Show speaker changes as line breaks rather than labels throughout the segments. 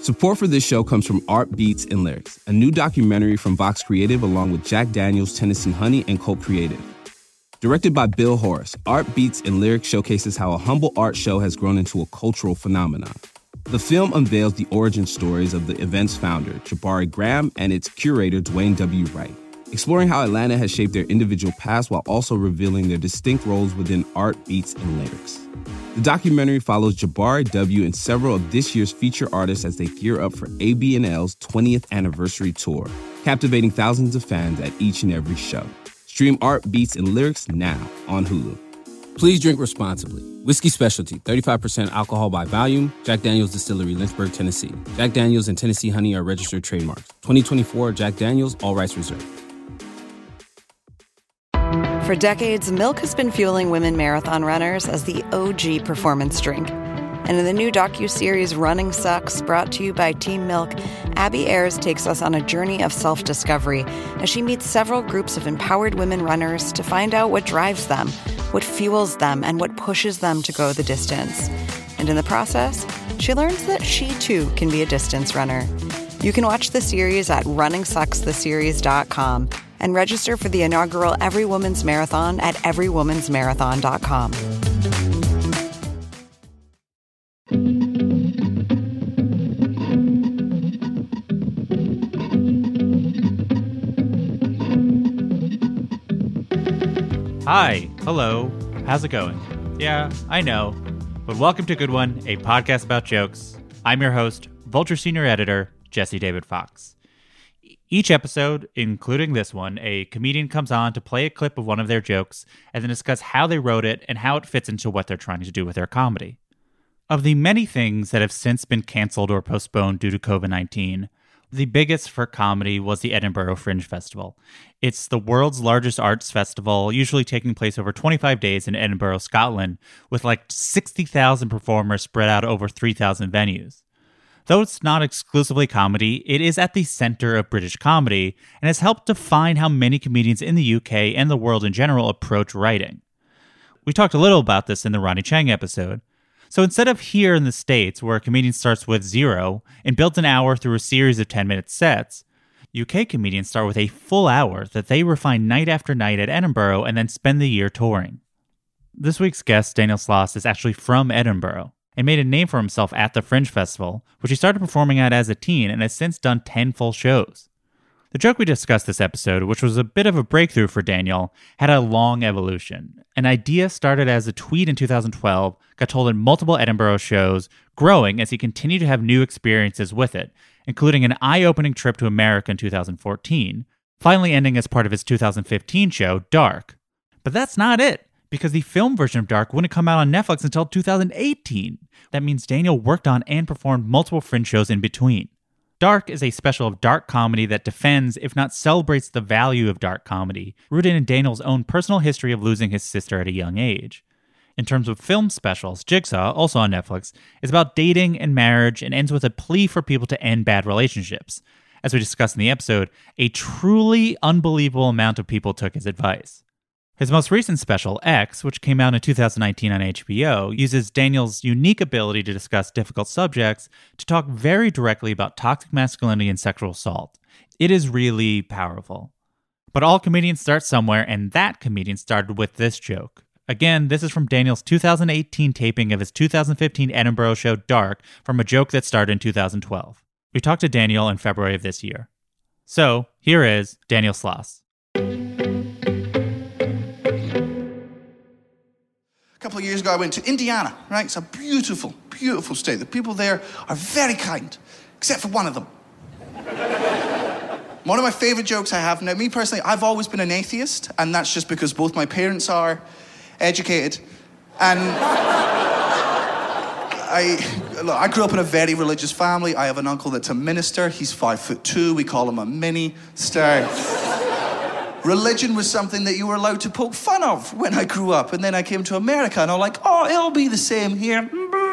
Support for this show comes from Art Beats and Lyrics, a new documentary from Vox Creative along with Jack Daniels, Tennessee Honey, and Cult Creative. Directed by Bill Horace, Art Beats and Lyrics showcases how a humble art show has grown into a cultural phenomenon. The film unveils the origin stories of the event's founder, Jabari Graham, and its curator, Dwayne W. Wright, exploring how Atlanta has shaped their individual paths while also revealing their distinct roles within Art Beats and Lyrics. The documentary follows Jabari W. and several of this year's feature artists as they gear up for AB&L's 20th anniversary tour, captivating thousands of fans at each and every show. Stream Art Beats and Lyrics now on Hulu. Please drink responsibly. Whiskey Specialty, 35% alcohol by volume. Jack Daniel's Distillery, Lynchburg, Tennessee. Jack Daniel's and Tennessee Honey are registered trademarks. 2024 Jack Daniel's, all rights reserved.
For decades, Milk has been fueling women marathon runners as the OG performance drink. And in the new docuseries Running Sucks, brought to you by Team Milk, Abby Ayers takes us on a journey of self-discovery as she meets several groups of empowered women runners to find out what drives them, what fuels them, and what pushes them to go the distance. And in the process, she learns that she too can be a distance runner. You can watch the series at runningsuckstheseries.com and register for the inaugural Every Woman's Marathon at everywomansmarathon.com.
Hi, hello, how's it going? Yeah, I know, but welcome to Good One, a podcast about jokes. I'm your host, Vulture Senior Editor, Jesse David Fox. Each episode, including this one, a comedian comes on to play a clip of one of their jokes and then discuss how they wrote it and how it fits into what they're trying to do with their comedy. Of the many things that have since been canceled or postponed due to COVID-19, the biggest for comedy was the Edinburgh Fringe Festival. It's the world's largest arts festival, usually taking place over 25 days in Edinburgh, Scotland, with like 60,000 performers spread out over 3,000 venues. Though it's not exclusively comedy, it is at the center of British comedy and has helped define how many comedians in the UK and the world in general approach writing. We talked a little about this in the Ronnie Chang episode. So instead of here in the States, where a comedian starts with 0 and builds an hour through a series of 10-minute sets, UK comedians start with a full hour that they refine night after night at Edinburgh and then spend the year touring. This week's guest, Daniel Sloss, is actually from Edinburgh and made a name for himself at the Fringe Festival, which he started performing at as a teen and has since done 10 full shows. The joke we discussed this episode, which was a bit of a breakthrough for Daniel, had a long evolution. An idea started as a tweet in 2012, got told in multiple Edinburgh shows, growing as he continued to have new experiences with it, including an eye-opening trip to America in 2014, finally ending as part of his 2015 show, Dark. But that's not it, because the film version of Dark wouldn't come out on Netflix until 2018. That means Daniel worked on and performed multiple Fringe shows in between. Dark is a special of dark comedy that defends, if not celebrates, the value of dark comedy, rooted in Daniel's own personal history of losing his sister at a young age. In terms of film specials, Jigsaw, also on Netflix, is about dating and marriage and ends with a plea for people to end bad relationships. As we discussed in the episode, a truly unbelievable amount of people took his advice. His most recent special, X, which came out in 2019 on HBO, uses Daniel's unique ability to discuss difficult subjects to talk very directly about toxic masculinity and sexual assault. It is really powerful. But all comedians start somewhere, and that comedian started with this joke. Again, this is from Daniel's 2018 taping of his 2015 Edinburgh show Dark, from a joke that started in 2012. We talked to Daniel in February of this year. So, here is Daniel Sloss.
A couple of years ago, I went to Indiana, right? It's a beautiful, beautiful state. The people there are very kind, except for one of them. One of my favorite jokes I have, now me personally, I've always been an atheist, and that's just because both my parents are educated, and I grew up in a very religious family. I have an uncle that's a minister. He's 5'2". We call him a minister. Religion was something that you were allowed to poke fun of when I grew up. And then I came to America and I'm like, oh, it'll be the same here.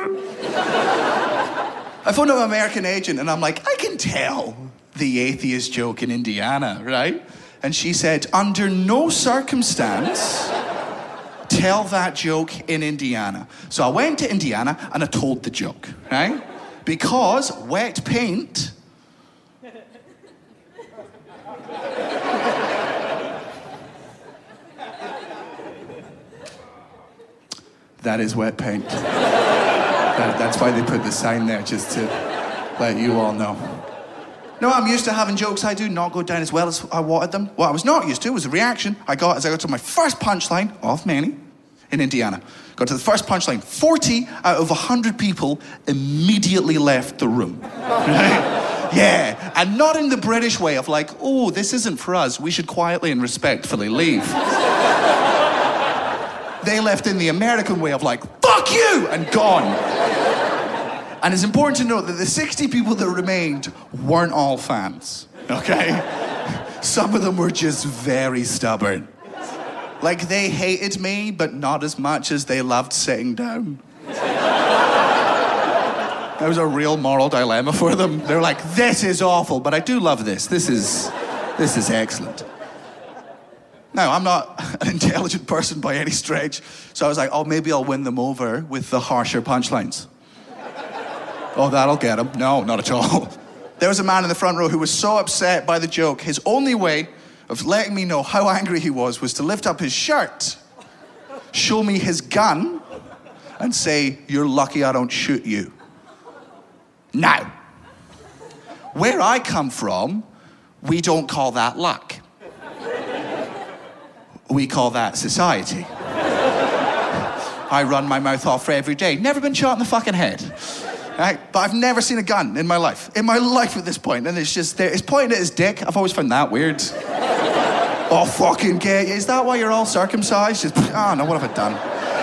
I phoned up an American agent and I'm like, I can tell the atheist joke in Indiana, right? And she said, under no circumstance tell that joke in Indiana. So I went to Indiana and I told the joke, right? Because wet paint... That is wet paint. That's why they put the sign there, just to let you all know. No, I'm used to having jokes I do not go down as well as I wanted them. What I was not used to was the reaction I got as I got to my first punchline of many in Indiana. Got to the first punchline. 40 out of 100 people immediately left the room. Right? Yeah, and not in the British way of like, oh, this isn't for us. We should quietly and respectfully leave. They left in the American way of like, fuck you, and gone. And it's important to note that the 60 people that remained weren't all fans, okay? Some of them were just very stubborn. Like, they hated me, but not as much as they loved sitting down. That was a real moral dilemma for them. They're like, this is awful, but I do love this. This is excellent. Now, I'm not an intelligent person by any stretch, so I was like, oh, maybe I'll win them over with the harsher punchlines. Oh, that'll get them. No, not at all. There was a man in the front row who was so upset by the joke, his only way of letting me know how angry he was to lift up his shirt, show me his gun, and say, you're lucky I don't shoot you. Now, where I come from, we don't call that luck. We call that society. I run my mouth off for every day. Never been shot in the fucking head. Right? But I've never seen a gun in my life. In my life at this point. And it's just, it's pointing at his dick. I've always found that weird. Oh, fucking gay. Is that why you're all circumcised? Just, oh, no, what have I done?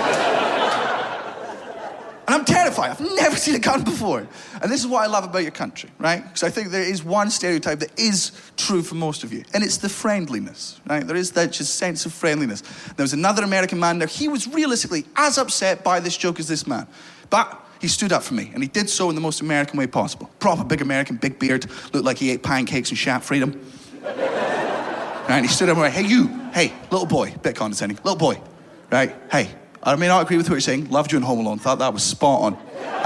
And I'm terrified. I've never seen a gun before. And this is what I love about your country, right? Because I think there is one stereotype that is true for most of you. And it's the friendliness, right? There is that just sense of friendliness. There was another American man there. He was realistically as upset by this joke as this man. But he stood up for me. And he did so in the most American way possible. Proper big American, big beard. Looked like he ate pancakes and shat freedom. Right? And he stood up and went, hey, you. Hey, little boy. Bit condescending. Little boy. Right? Hey. I may not agree with what you're saying. Loved you in Home Alone. Thought that was spot on.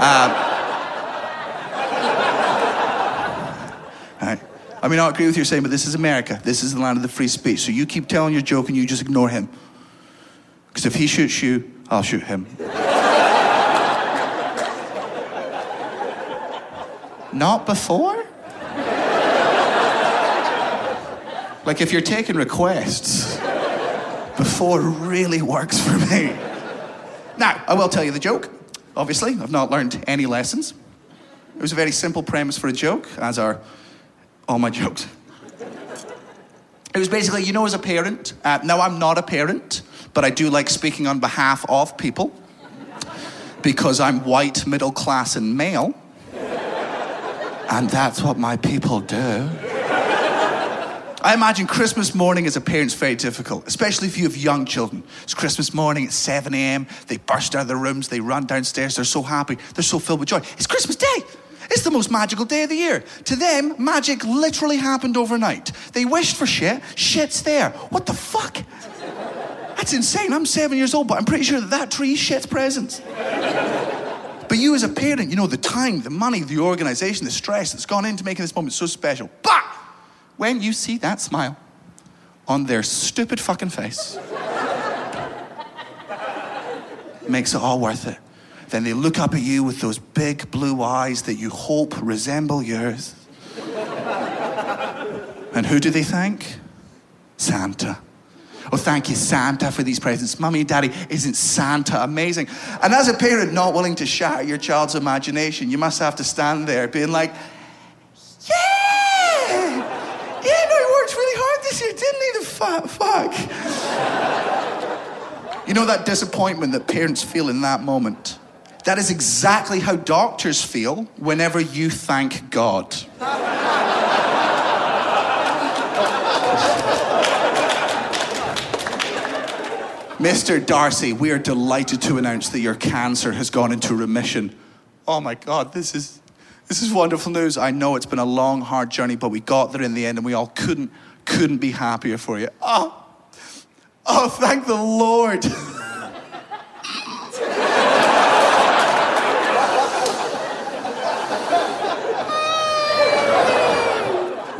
Right. I may not agree with what you're saying, but this is America. This is the land of the free speech. So you keep telling your joke and you just ignore him. Because if he shoots you, I'll shoot him. Not before? Like if you're taking requests, before really works for me. Now, I will tell you the joke. Obviously, I've not learned any lessons. It was a very simple premise for a joke, as are all my jokes. It was basically, you know, as a parent, now I'm not a parent, but I do like speaking on behalf of people, because I'm white, middle class, and male, and that's what my people do. I imagine Christmas morning as a parent's very difficult, especially if you have young children. It's Christmas morning, it's 7 a.m, they burst out of their rooms, they run downstairs, they're so happy, they're so filled with joy. It's Christmas Day! It's the most magical day of the year. To them, magic literally happened overnight. They wished for shit, shit's there. What the fuck? That's insane, I'm 7 years old, but I'm pretty sure that tree shits presents. But you as a parent, you know, the time, the money, the organization, the stress that's gone into making this moment so special. But when you see that smile on their stupid fucking face, makes it all worth it. Then they look up at you with those big blue eyes that you hope resemble yours. And who do they thank? Santa. Oh, thank you, Santa, for these presents. Mummy and Daddy, isn't Santa amazing? And as a parent not willing to shatter your child's imagination, you must have to stand there being like, didn't he, the fat fuck? You know that disappointment that parents feel in that moment? That is exactly how doctors feel whenever you thank God. Mr. Darcy, we are delighted to announce that your cancer has gone into remission. Oh my God, this is wonderful news. I know it's been a long, hard journey, but we got there in the end and we all couldn't be happier for you. Oh, thank the Lord.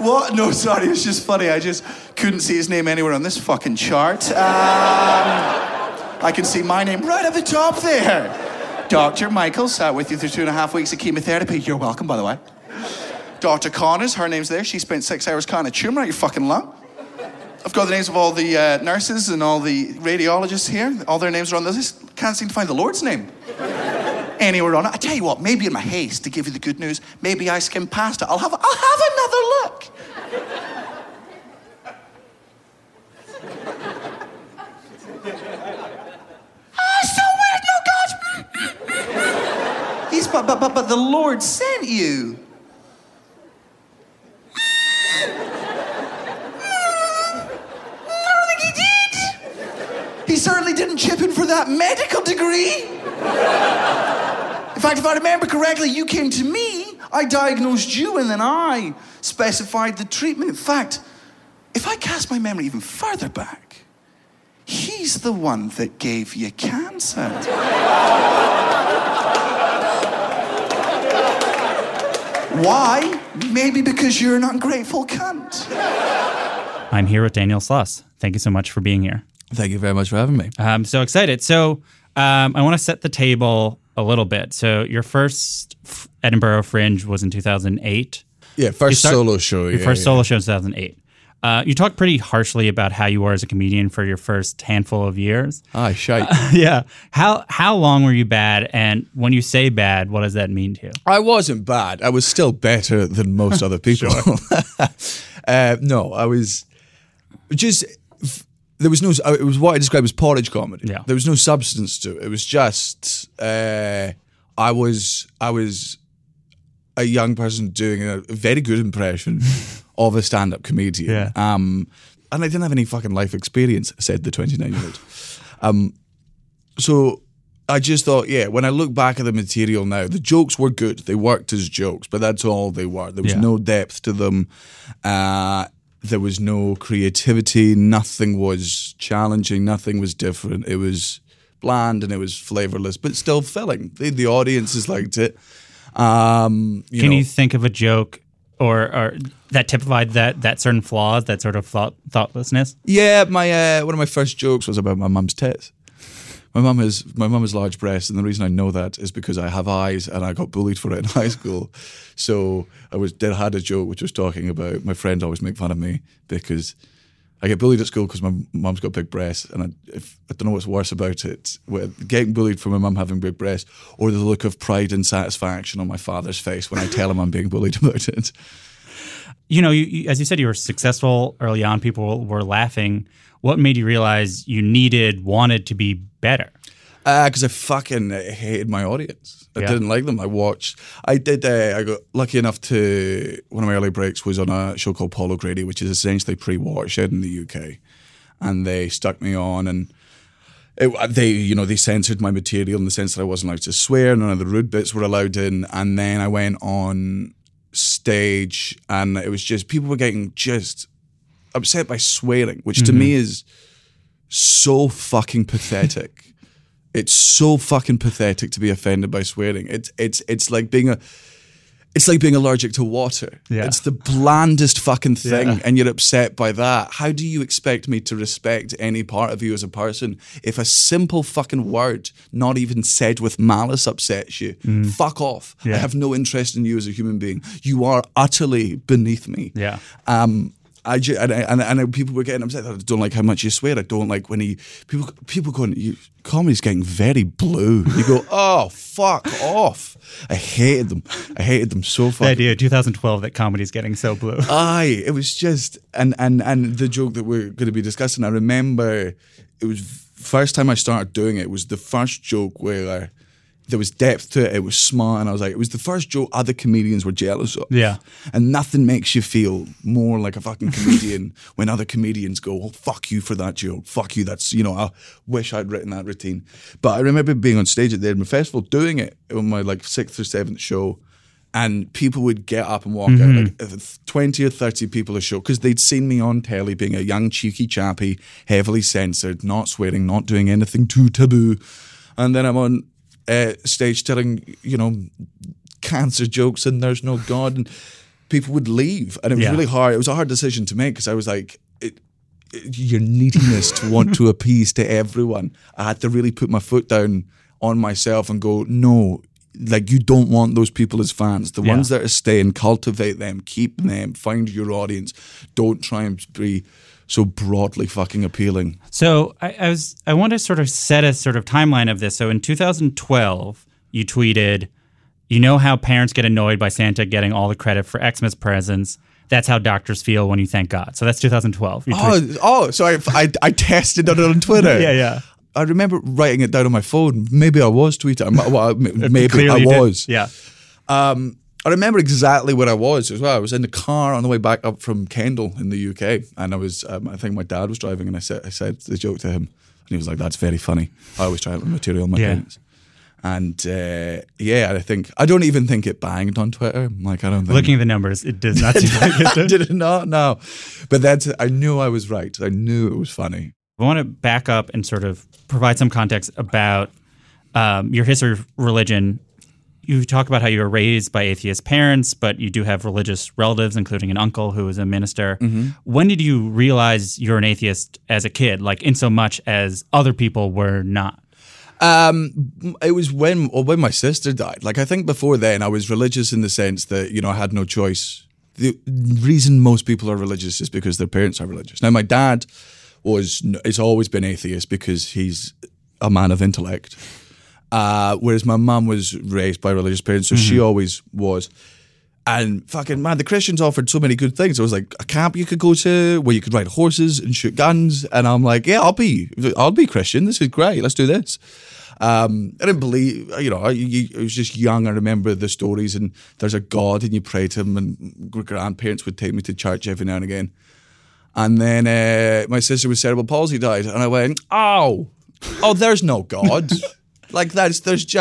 What? No, sorry, it was just funny. I just couldn't see his name anywhere on this fucking chart. I can see my name right at the top there. Dr. Michael sat with you through 2.5 weeks of chemotherapy. You're welcome, by the way. Dr. Connors, her name's there. She spent 6 hours cutting a tumour out your fucking lung. I've got the names of all the nurses and all the radiologists here. All their names are on the list. Can't seem to find the Lord's name anywhere on it. I tell you what, maybe in my haste to give you the good news, maybe I skimmed past it. I'll have another look. So weird, no God. He's but the Lord sent you. He certainly didn't chip in for that medical degree. In fact, if I remember correctly, you came to me, I diagnosed you, and then I specified the treatment. In fact, if I cast my memory even further back, he's the one that gave you cancer. Why? Maybe because you're an ungrateful cunt.
I'm here with Daniel Sloss. Thank you so much for being here.
Thank you very much for having me.
I'm so excited. So I want to set the table a little bit. So your first Edinburgh Fringe was in 2008.
Yeah, solo show.
Your first solo show in 2008. You talked pretty harshly about how you were as a comedian for your first handful of years.
Aye, shite.
Yeah. How long were you bad? And when you say bad, what does that mean to you?
I wasn't bad. I was still better than most other people. No, I was just... There was no... It was what I described as porridge comedy.
Yeah.
There was no substance to it. It was just... I was a young person doing a very good impression of a stand-up comedian.
Yeah.
And I didn't have any fucking life experience, said the 29-year-old. So I just thought, yeah, when I look back at the material now, the jokes were good. They worked as jokes, but that's all they were. There was no depth to them. There was no creativity. Nothing was challenging. Nothing was different. It was bland and it was flavorless, but still filling. The audiences liked it. Can
you think of a joke or that typified that certain flaws, that sort of thoughtlessness?
Yeah, one of my first jokes was about my mum's tits. My mum has large breasts, and the reason I know that is because I have eyes, and I got bullied for it in high school. So I had a joke which was talking about my friends always make fun of me because I get bullied at school because my mum's got big breasts, and I don't know what's worse about it, getting bullied for my mum having big breasts, or the look of pride and satisfaction on my father's face when I tell him I'm being bullied about it.
You know, as you said, you were successful early on. People were laughing. What made you realize you wanted to be better?
Because I fucking hated my audience. I didn't like them. I got lucky enough to, one of my early breaks was on a show called Paul O'Grady, which is essentially pre-Watershed in the UK. And they stuck me on, and they censored my material in the sense that I wasn't allowed to swear. None of the rude bits were allowed in. And then I went on stage, and it was just, people were getting just upset by swearing, which to me is so fucking pathetic. It's so fucking pathetic to be offended by swearing. It's like being allergic to water.
Yeah.
It's the blandest fucking thing,
Yeah.
and you're upset by that. How do you expect me to respect any part of you as a person if a simple fucking word, not even said with malice, upsets you? Fuck off.
Yeah.
I have no interest in you as a human being. You are utterly beneath me.
Yeah.
And people were getting upset. I don't like how much you swear. I don't like when people going, comedy's getting very blue. You go, oh, fuck off. I hated them so fucking.
The idea of 2012 that comedy's getting so blue.
Aye, it was just, and the joke that we're going to be discussing, I remember it was first time I started doing it was the first joke where there was depth to it. It was smart, and I was like, it was the first joke other comedians were jealous of.
Yeah.
And nothing makes you feel more like a fucking comedian when other comedians go, "Oh, fuck you for that joke. Fuck you. That's, I wish I'd written that routine." But I remember being on stage at the Edinburgh Festival doing it on my 6th or 7th show, and people would get up and walk out, 20 or 30 people a show, because they'd seen me on telly being a young, cheeky chappy, heavily censored, not swearing, not doing anything too taboo. And then I'm on stage telling, cancer jokes and there's no God. And people would leave, and it was really hard. It was a hard decision to make because I was like, your neediness to want to appease to everyone. I had to really put my foot down on myself and go, no, like you don't want those people as fans. The ones that are staying, cultivate them, keep them, find your audience. Don't try and be so broadly fucking appealing.
So I want to sort of set a sort of timeline of this. So in 2012, you tweeted, you know how parents get annoyed by Santa getting all the credit for Xmas presents. That's how doctors feel when you thank God. So that's 2012.
So I tested it on Twitter.
Yeah.
I remember writing it down on my phone. Maybe I was tweeting. Well, maybe I was.
Yeah.
I remember exactly where I was as well. I was in the car on the way back up from Kendal in the UK, and I was. I think my dad was driving, and I said the joke to him, and he was like, "That's very funny." I always try out material on my parents. And I think I don't even think it banged on Twitter. Like I don't think.
Looking at the numbers, it does not seem like it
did. It not? No. But I knew I was right. I knew it was funny.
I want to back up and sort of provide some context about your history of religion. You talk about how you were raised by atheist parents, but you do have religious relatives, including an uncle who is a minister. Mm-hmm. When did you realize you're an atheist as a kid, like in so much as other people were not?
It was when my sister died. Like I think before then I was religious in the sense that, you know, I had no choice. The reason most people are religious is because their parents are religious. Now my dad it's always been atheist because he's a man of intellect. Whereas my mum was raised by religious parents, so she always was. And fucking man, the Christians offered so many good things. There was like a camp you could go to where you could ride horses and shoot guns. And I'm like, yeah, I'll be Christian. This is great. Let's do this. I didn't believe, you know, I was just young. I remember the stories, and there's a God, and you pray to him, and grandparents would take me to church every now and again. And then my sister with cerebral palsy died, and I went, oh, there's no God. Like there's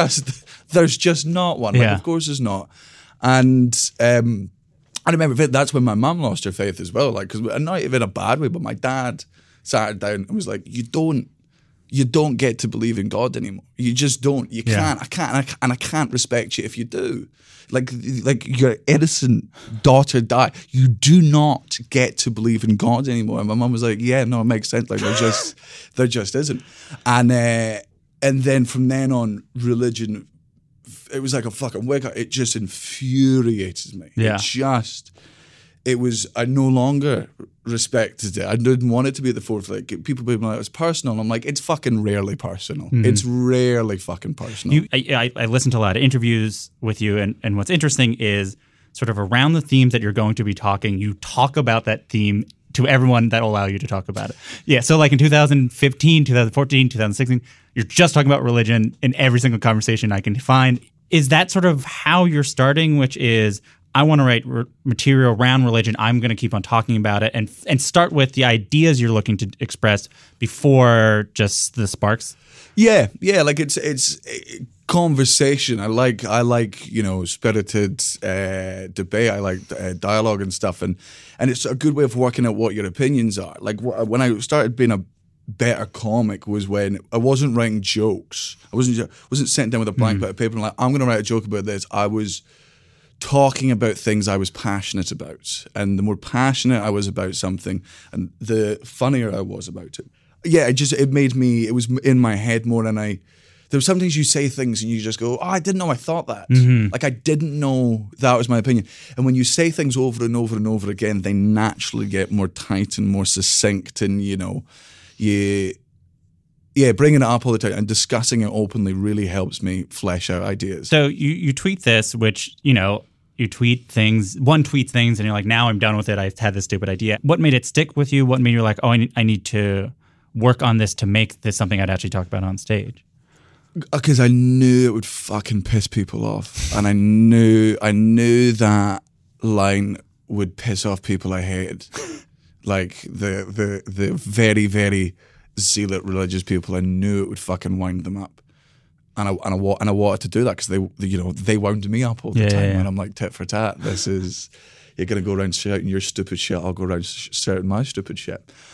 just not one. Like, of course there's not. And I remember that's when my mum lost her faith as well. Like, because not even in a bad way, but my dad sat her down and was like, you don't get to believe in God anymore. You just don't. You can't. I can't respect you if you do. Like your innocent daughter died. You do not get to believe in God anymore. And my mum was like, yeah, no, it makes sense. Like there just isn't. And then from then on, religion, it was like a fucking wake up. It just infuriated me.
Yeah.
I no longer respected it. I didn't want it to be at the forefront. Like, people being like, it's personal. I'm like, it's fucking rarely personal. Mm-hmm. It's rarely fucking personal.
I listened to a lot of interviews with you, and what's interesting is sort of around the themes that you're going to be talking, you talk about that theme to everyone that will allow you to talk about it. Yeah, so like in 2015, 2014, 2016, you're just talking about religion in every single conversation I can find. Is that sort of how you're starting, which is, I want to write material around religion. I'm going to keep on talking about it and start with the ideas you're looking to express before just the sparks?
Yeah. Like it's conversation. I like you know, spirited debate. I like dialogue and stuff, and it's a good way of working out what your opinions are. Like when I started being a better comic was when I wasn't writing jokes. I wasn't sitting down with a blank bit of paper and like, I'm going to write a joke about this. I was talking about things I was passionate about, and the more passionate I was about something, and the funnier I was about it. Yeah, it was in my head more than there were some things you say things and you just go, oh, I didn't know I thought that. Mm-hmm. Like I didn't know that was my opinion. And when you say things over and over and over again, they naturally get more tight and more succinct, and you know, bringing it up all the time and discussing it openly really helps me flesh out ideas.
So you tweet this, which, you know, you tweet things, one tweets things, and you're like, now I'm done with it. I've had this stupid idea. What made it stick with you? What made you like, oh, I need to work on this to make this something I'd actually talk about on stage?
Because I knew it would fucking piss people off. And I knew that line would piss off people I hated. Like the very, very zealot religious people. I knew it would fucking wind them up. And I wanted to do that because they wound me up all the time. And I'm like, tit for tat. You're going to go around shouting your stupid shit. I'll go around shouting my stupid shit.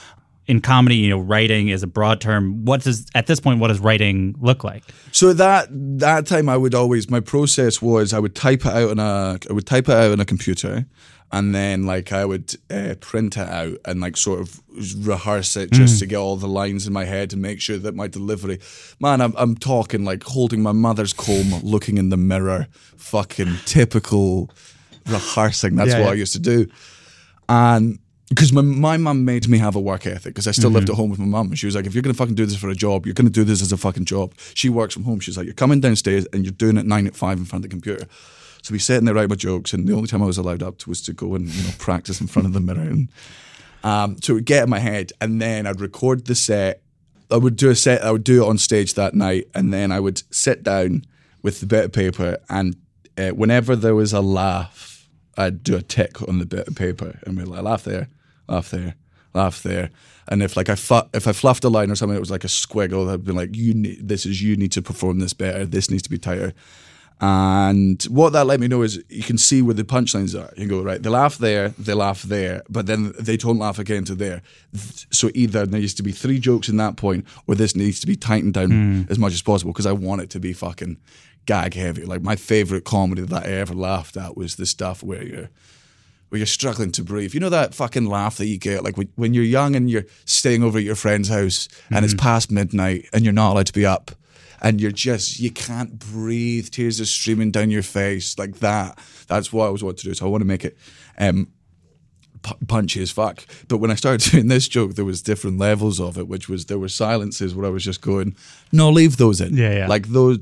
in comedy, you know, writing is a broad term. At this point, what does writing look like?
So that time, my process was I would type it out on a computer, and then like I would print it out and like sort of rehearse it just to get all the lines in my head and make sure that my delivery. Man, I'm talking like holding my mother's comb, looking in the mirror, fucking typical rehearsing. That's what I used to do, and. Because my mum made me have a work ethic because I still lived at home with my mum. She was like, if you're going to fucking do this for a job, you're going to do this as a fucking job. She works from home. She's like, you're coming downstairs and you're doing it 9 to 5 in front of the computer. So we sat in there, write my jokes, and the only time I was allowed up was to go and practice in front of the mirror. And so it would get in my head, and then I'd record the set. I would do it on stage that night, and then I would sit down with the bit of paper, and whenever there was a laugh, I'd do a tick on the bit of paper and be like, laugh there. Laugh there, laugh there, and if I fluffed a line or something, it was like a squiggle. I'd be like, you need to perform this better. This needs to be tighter. And what that let me know is you can see where the punchlines are. You can go, right, they laugh there, but then they don't laugh again to there. So either there needs to be 3 jokes in that point, or this needs to be tightened down as much as possible because I want it to be fucking gag heavy. Like my favorite comedy that I ever laughed at was the stuff where you're struggling to breathe. You know that fucking laugh that you get, like when you're young and you're staying over at your friend's house and it's past midnight and you're not allowed to be up and you can't breathe, tears are streaming down your face, like that. That's what I was wanting to do. So I want to make it punchy as fuck. But when I started doing this joke, there was different levels of it, which was there were silences where I was just going, no, leave those in.
Yeah.
Like those,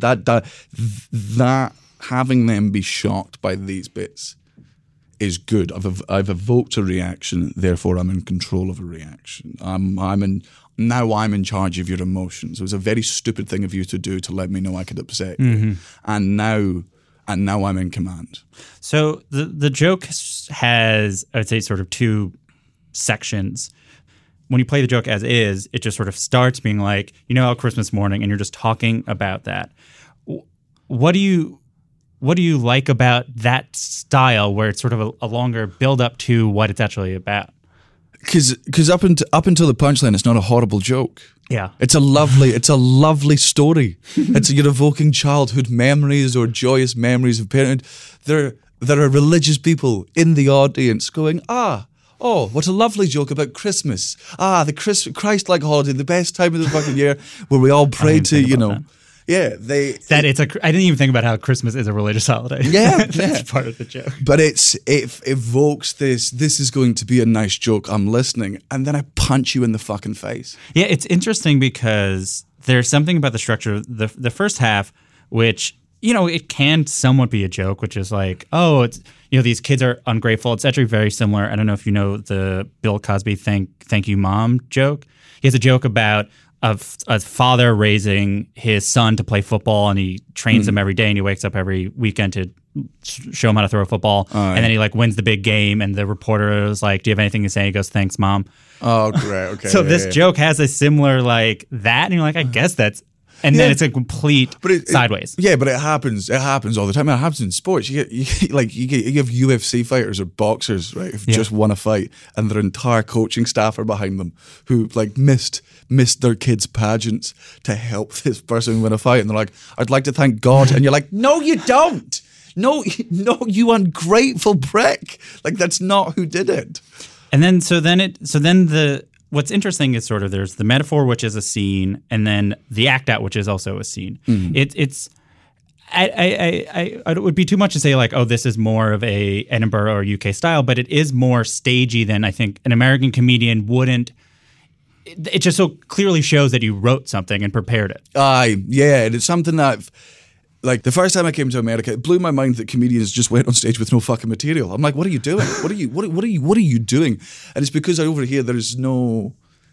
that having them be shocked by these bits is good. I've evoked a reaction, therefore I'm in control of a reaction. I'm in charge of your emotions. It was a very stupid thing of you to do to let me know I could upset you, and now I'm in command.
So the joke has, I would say, sort of 2 sections. When you play the joke as is, it just sort of starts being like, Christmas morning, and you're just talking about that. What do you like about that style where it's sort of a longer build up to what it's actually about?
Because up until the punchline, it's not a horrible joke.
Yeah.
It's a lovely story. You're evoking childhood memories or joyous memories of parenthood. There are religious people in the audience going, oh, what a lovely joke about Christmas. The Christ-like holiday, the best time of the fucking year where we all pray to, Yeah, I
didn't even think about how Christmas is a religious holiday.
Yeah,
that's part of the joke.
But it evokes this. This is going to be a nice joke. I'm listening, and then I punch you in the fucking face.
Yeah, it's interesting because there's something about the structure of the first half, which it can somewhat be a joke, which is like, it's these kids are ungrateful. It's actually very similar. I don't know if you know the Bill Cosby "Thank You Mom" joke. He has a joke about a father raising his son to play football, and he trains him every day, and he wakes up every weekend to show him how to throw a football. And then he wins the big game, and the reporter is like, do you have anything to say? He goes, thanks, Mom.
Oh, great. Okay.
So this joke has a similar that, and you're like, I guess that's... And then it's a complete sideways.
But it happens. It happens all the time. It happens in sports. You have UFC fighters or boxers, right? Who've just won a fight, and their entire coaching staff are behind them, who missed their kids' pageants to help this person win a fight, and they're like, "I'd like to thank God," and you're like, "No, you don't. No, you ungrateful prick. That's not who did it."
And then what's interesting is sort of there's the metaphor, which is a scene, and then the act out, which is also a scene. It would be too much to say this is more of a Edinburgh or UK style, but it is more stagey than I think an American comedian wouldn't. It just so clearly shows that you wrote something and prepared it.
And it's something that the first time I came to America, it blew my mind that comedians just went on stage with no fucking material. I'm like, what are you doing? What are you doing? And it's because over here there's no.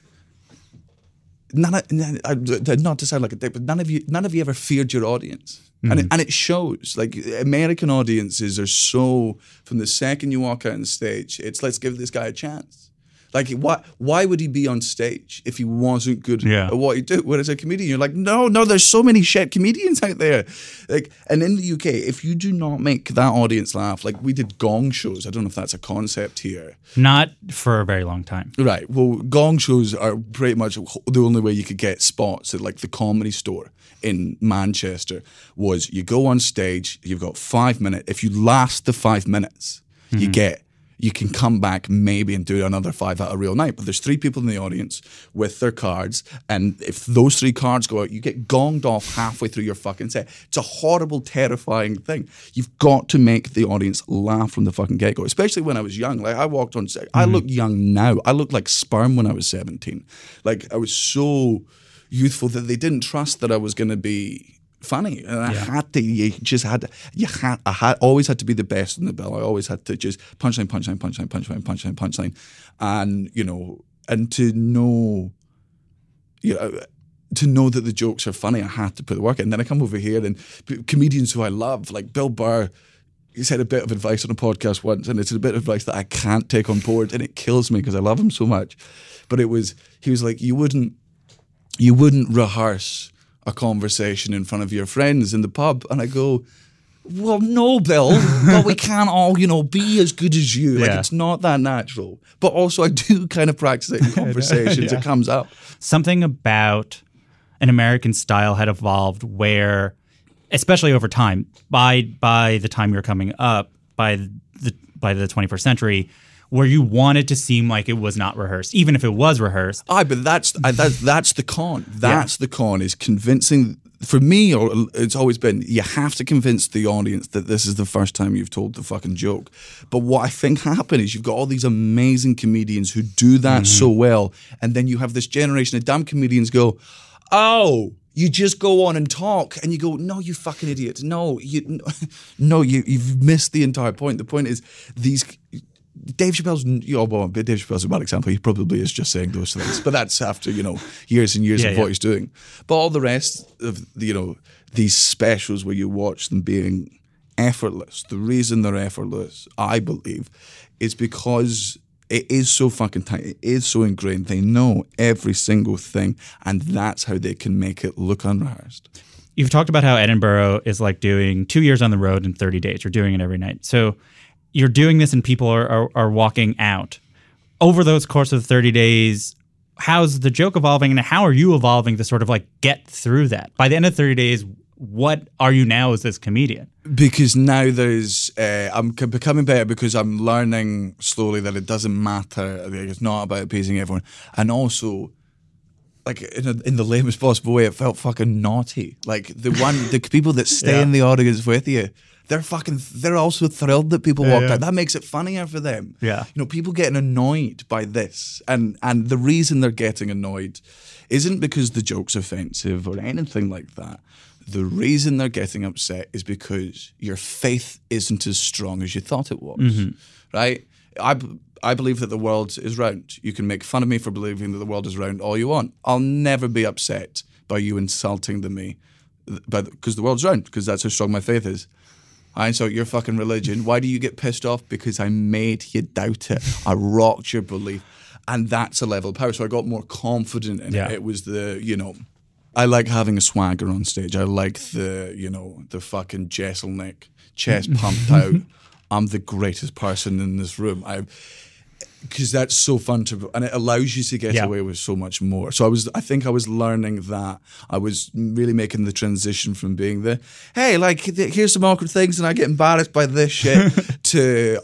Not to sound like a dick, but none of you ever feared your audience, and it shows. American audiences are so, from the second you walk out on stage, it's let's give this guy a chance. Like, why would he be on stage if he wasn't good at what he did? Whereas a comedian, you're like, no, there's so many shit comedians out there. Like, and in the UK, if you do not make that audience laugh, like we did gong shows. I don't know if that's a concept here.
Not for a very long time.
Right. Well, gong shows are pretty much the only way you could get spots at like the Comedy Store in Manchester. Was you go on stage, you've got 5 minutes. If you last the 5 minutes, you can come back maybe and do another 5 at a real night. But there's 3 people in the audience with their cards, and if those 3 cards go out, you get gonged off halfway through your fucking set. It's a horrible, terrifying thing. You've got to make the audience laugh from the fucking get-go, especially when I was young. Like, I walked on stage. I look young now. I looked like sperm when I was 17. Like, I was so youthful that they didn't trust that I was going to be funny, and I had to. I always had to be the best in the bill. I always had to just punchline, and and to know, to know that the jokes are funny, I had to put the work in. And then I come over here, and comedians who I love, like Bill Burr, he said a bit of advice on a podcast once, and it's a bit of advice that I can't take on board, and it kills me because I love him so much. But he was like, you wouldn't rehearse a conversation in front of your friends in the pub. And I go, well, no, Bill, but we can't all, be as good as you. Like, it's not that natural. But also I do kind of practice it in conversations. It comes up.
Something about an American style had evolved where, especially over time, by the time you're coming up, by the 21st century, where you wanted to seem like it was not rehearsed, even if it was rehearsed.
But that's the con. That's the con, is convincing. For me, or it's always been, you have to convince the audience that this is the first time you've told the fucking joke. But what I think happened is you've got all these amazing comedians who do that so well, and then you have this generation of damn comedians go, oh, you just go on and talk, and you go, no, you fucking idiot. No, you've missed the entire point. The point is these. Dave Chappelle's a bad example. He probably is just saying those things, but that's after years and years of what he's doing. But all the rest of these specials where you watch them being effortless, the reason they're effortless, I believe, is because it is so fucking tight. It is so ingrained. They know every single thing, and that's how they can make it look unrehearsed.
You've talked about how Edinburgh is like doing 2 years on the road in 30 days. You're doing it every night. So you're doing this and people are walking out. Over those course of 30 days, how's the joke evolving, and how are you evolving to sort of like get through that? By the end of 30 days, what are you now as this comedian?
Because now I'm becoming better because I'm learning slowly that it doesn't matter. It's not about appeasing everyone. And also, like in the lamest possible way, it felt fucking naughty. Like the people that stay in the audience with you, they're also thrilled that people walked out. That makes it funnier for them.
Yeah.
People getting annoyed by this. And the reason they're getting annoyed isn't because the joke's offensive or anything like that. The reason they're getting upset is because your faith isn't as strong as you thought it was. Right? I believe that the world is round. You can make fun of me for believing that the world is round all you want. I'll never be upset by you insulting me because the world's round, because that's how strong my faith is. I insult your fucking religion. Why do you get pissed off? Because I made you doubt it. I rocked your belief. And that's a level of power. So I got more confident in it. It was I like having a swagger on stage. I like the fucking Jesselnick, chest pumped out. I'm the greatest person in this room. Because that's so fun and it allows you to get away with so much more. So I think I was learning that. I was really making the transition from being here's some awkward things and I get embarrassed by this shit to,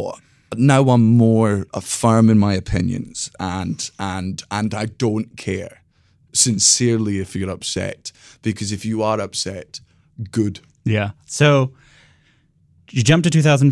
now I'm more firm in my opinions and I don't care sincerely if you're upset, because if you are upset, good.
Yeah. So you jump to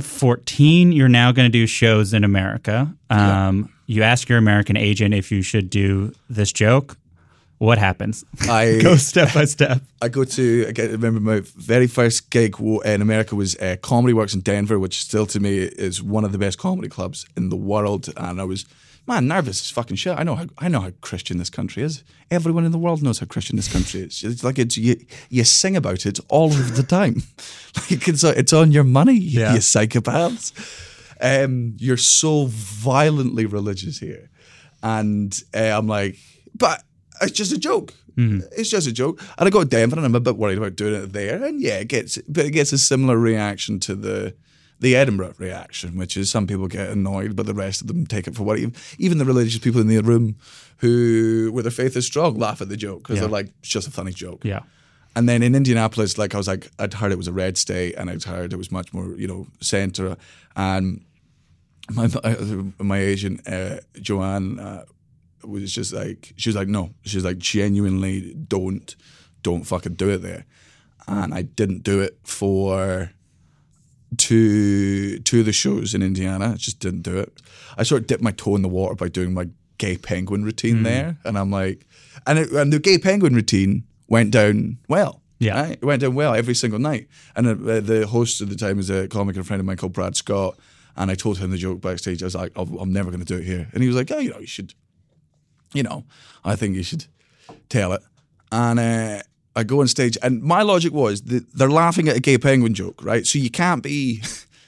2014. You're now going to do shows in America. You ask your American agent if you should do this joke. What happens? Go step by step.
I remember my very first gig in America was Comedy Works in Denver, which still to me is one of the best comedy clubs in the world. And I was, nervous as fucking shit. I know how Christian this country is. Everyone in the world knows how Christian this country is. It's like you sing about it all of the time. Like it's on your money, you psychopaths. You're so violently religious here. And I'm like, but it's just a joke. It's just a joke. And I go to Denver and I'm a bit worried about doing it there. And yeah, it gets a similar reaction to the Edinburgh reaction, which is some people get annoyed, but the rest of them take it for what even the religious people in the room where their faith is strong laugh at the joke because they're like, it's just a funny joke.
Yeah.
And then in Indianapolis, like I'd heard it was a red state and I'd heard it was much more, center. And my agent, Joanne, was just like, she was like, no. She's like, genuinely don't fucking do it there. And I didn't do it for two of the shows in Indiana. I just didn't do it. I sort of dipped my toe in the water by doing my gay penguin routine there. And I'm like, and the gay penguin routine went down well.
Yeah.
Right? It went down well every single night. And the host at the time was a comic and a friend of mine called Brad Scott. And I told him the joke backstage. I was like, I'm never going to do it here. And he was like, oh, you should, I think you should tell it. And I go on stage. And my logic was that they're laughing at a gay penguin joke, right? So you can't be...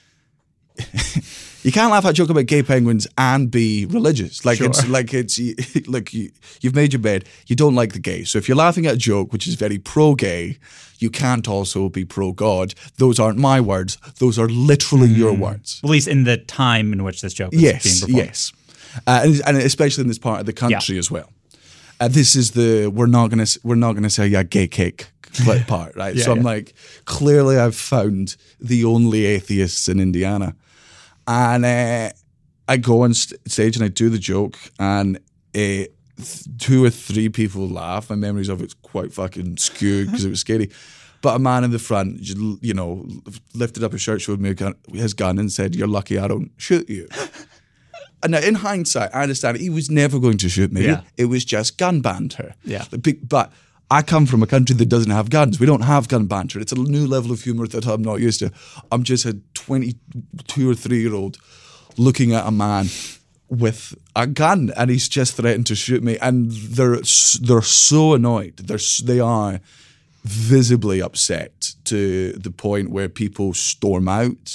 You can't laugh at a joke about gay penguins and be religious. Like you've made your bed. You don't like the gay. So if you're laughing at a joke which is very pro-gay, you can't also be pro-God. Those aren't my words. Those are literally your words.
At least in the time in which this joke is being performed.
Yes. And especially in this part of the country as well. This is we're not gonna say gay cake part, right? So I'm like, clearly I've found the only atheists in Indiana. And I go on stage and I do the joke, and 2 or 3 people laugh. My memories of it's quite fucking skewed because it was scary. But a man in the front, lifted up his shirt, showed me his gun, and said, "You're lucky I don't shoot you." And now, in hindsight, I understand he was never going to shoot me. Yeah. It was just gun banter.
Yeah.
But I come from a country that doesn't have guns. We don't have gun banter. It's a new level of humor that I'm not used to. I'm just a 22 or 3-year-old looking at a man with a gun, and he's just threatened to shoot me. And they're so annoyed. They are visibly upset to the point where people storm out.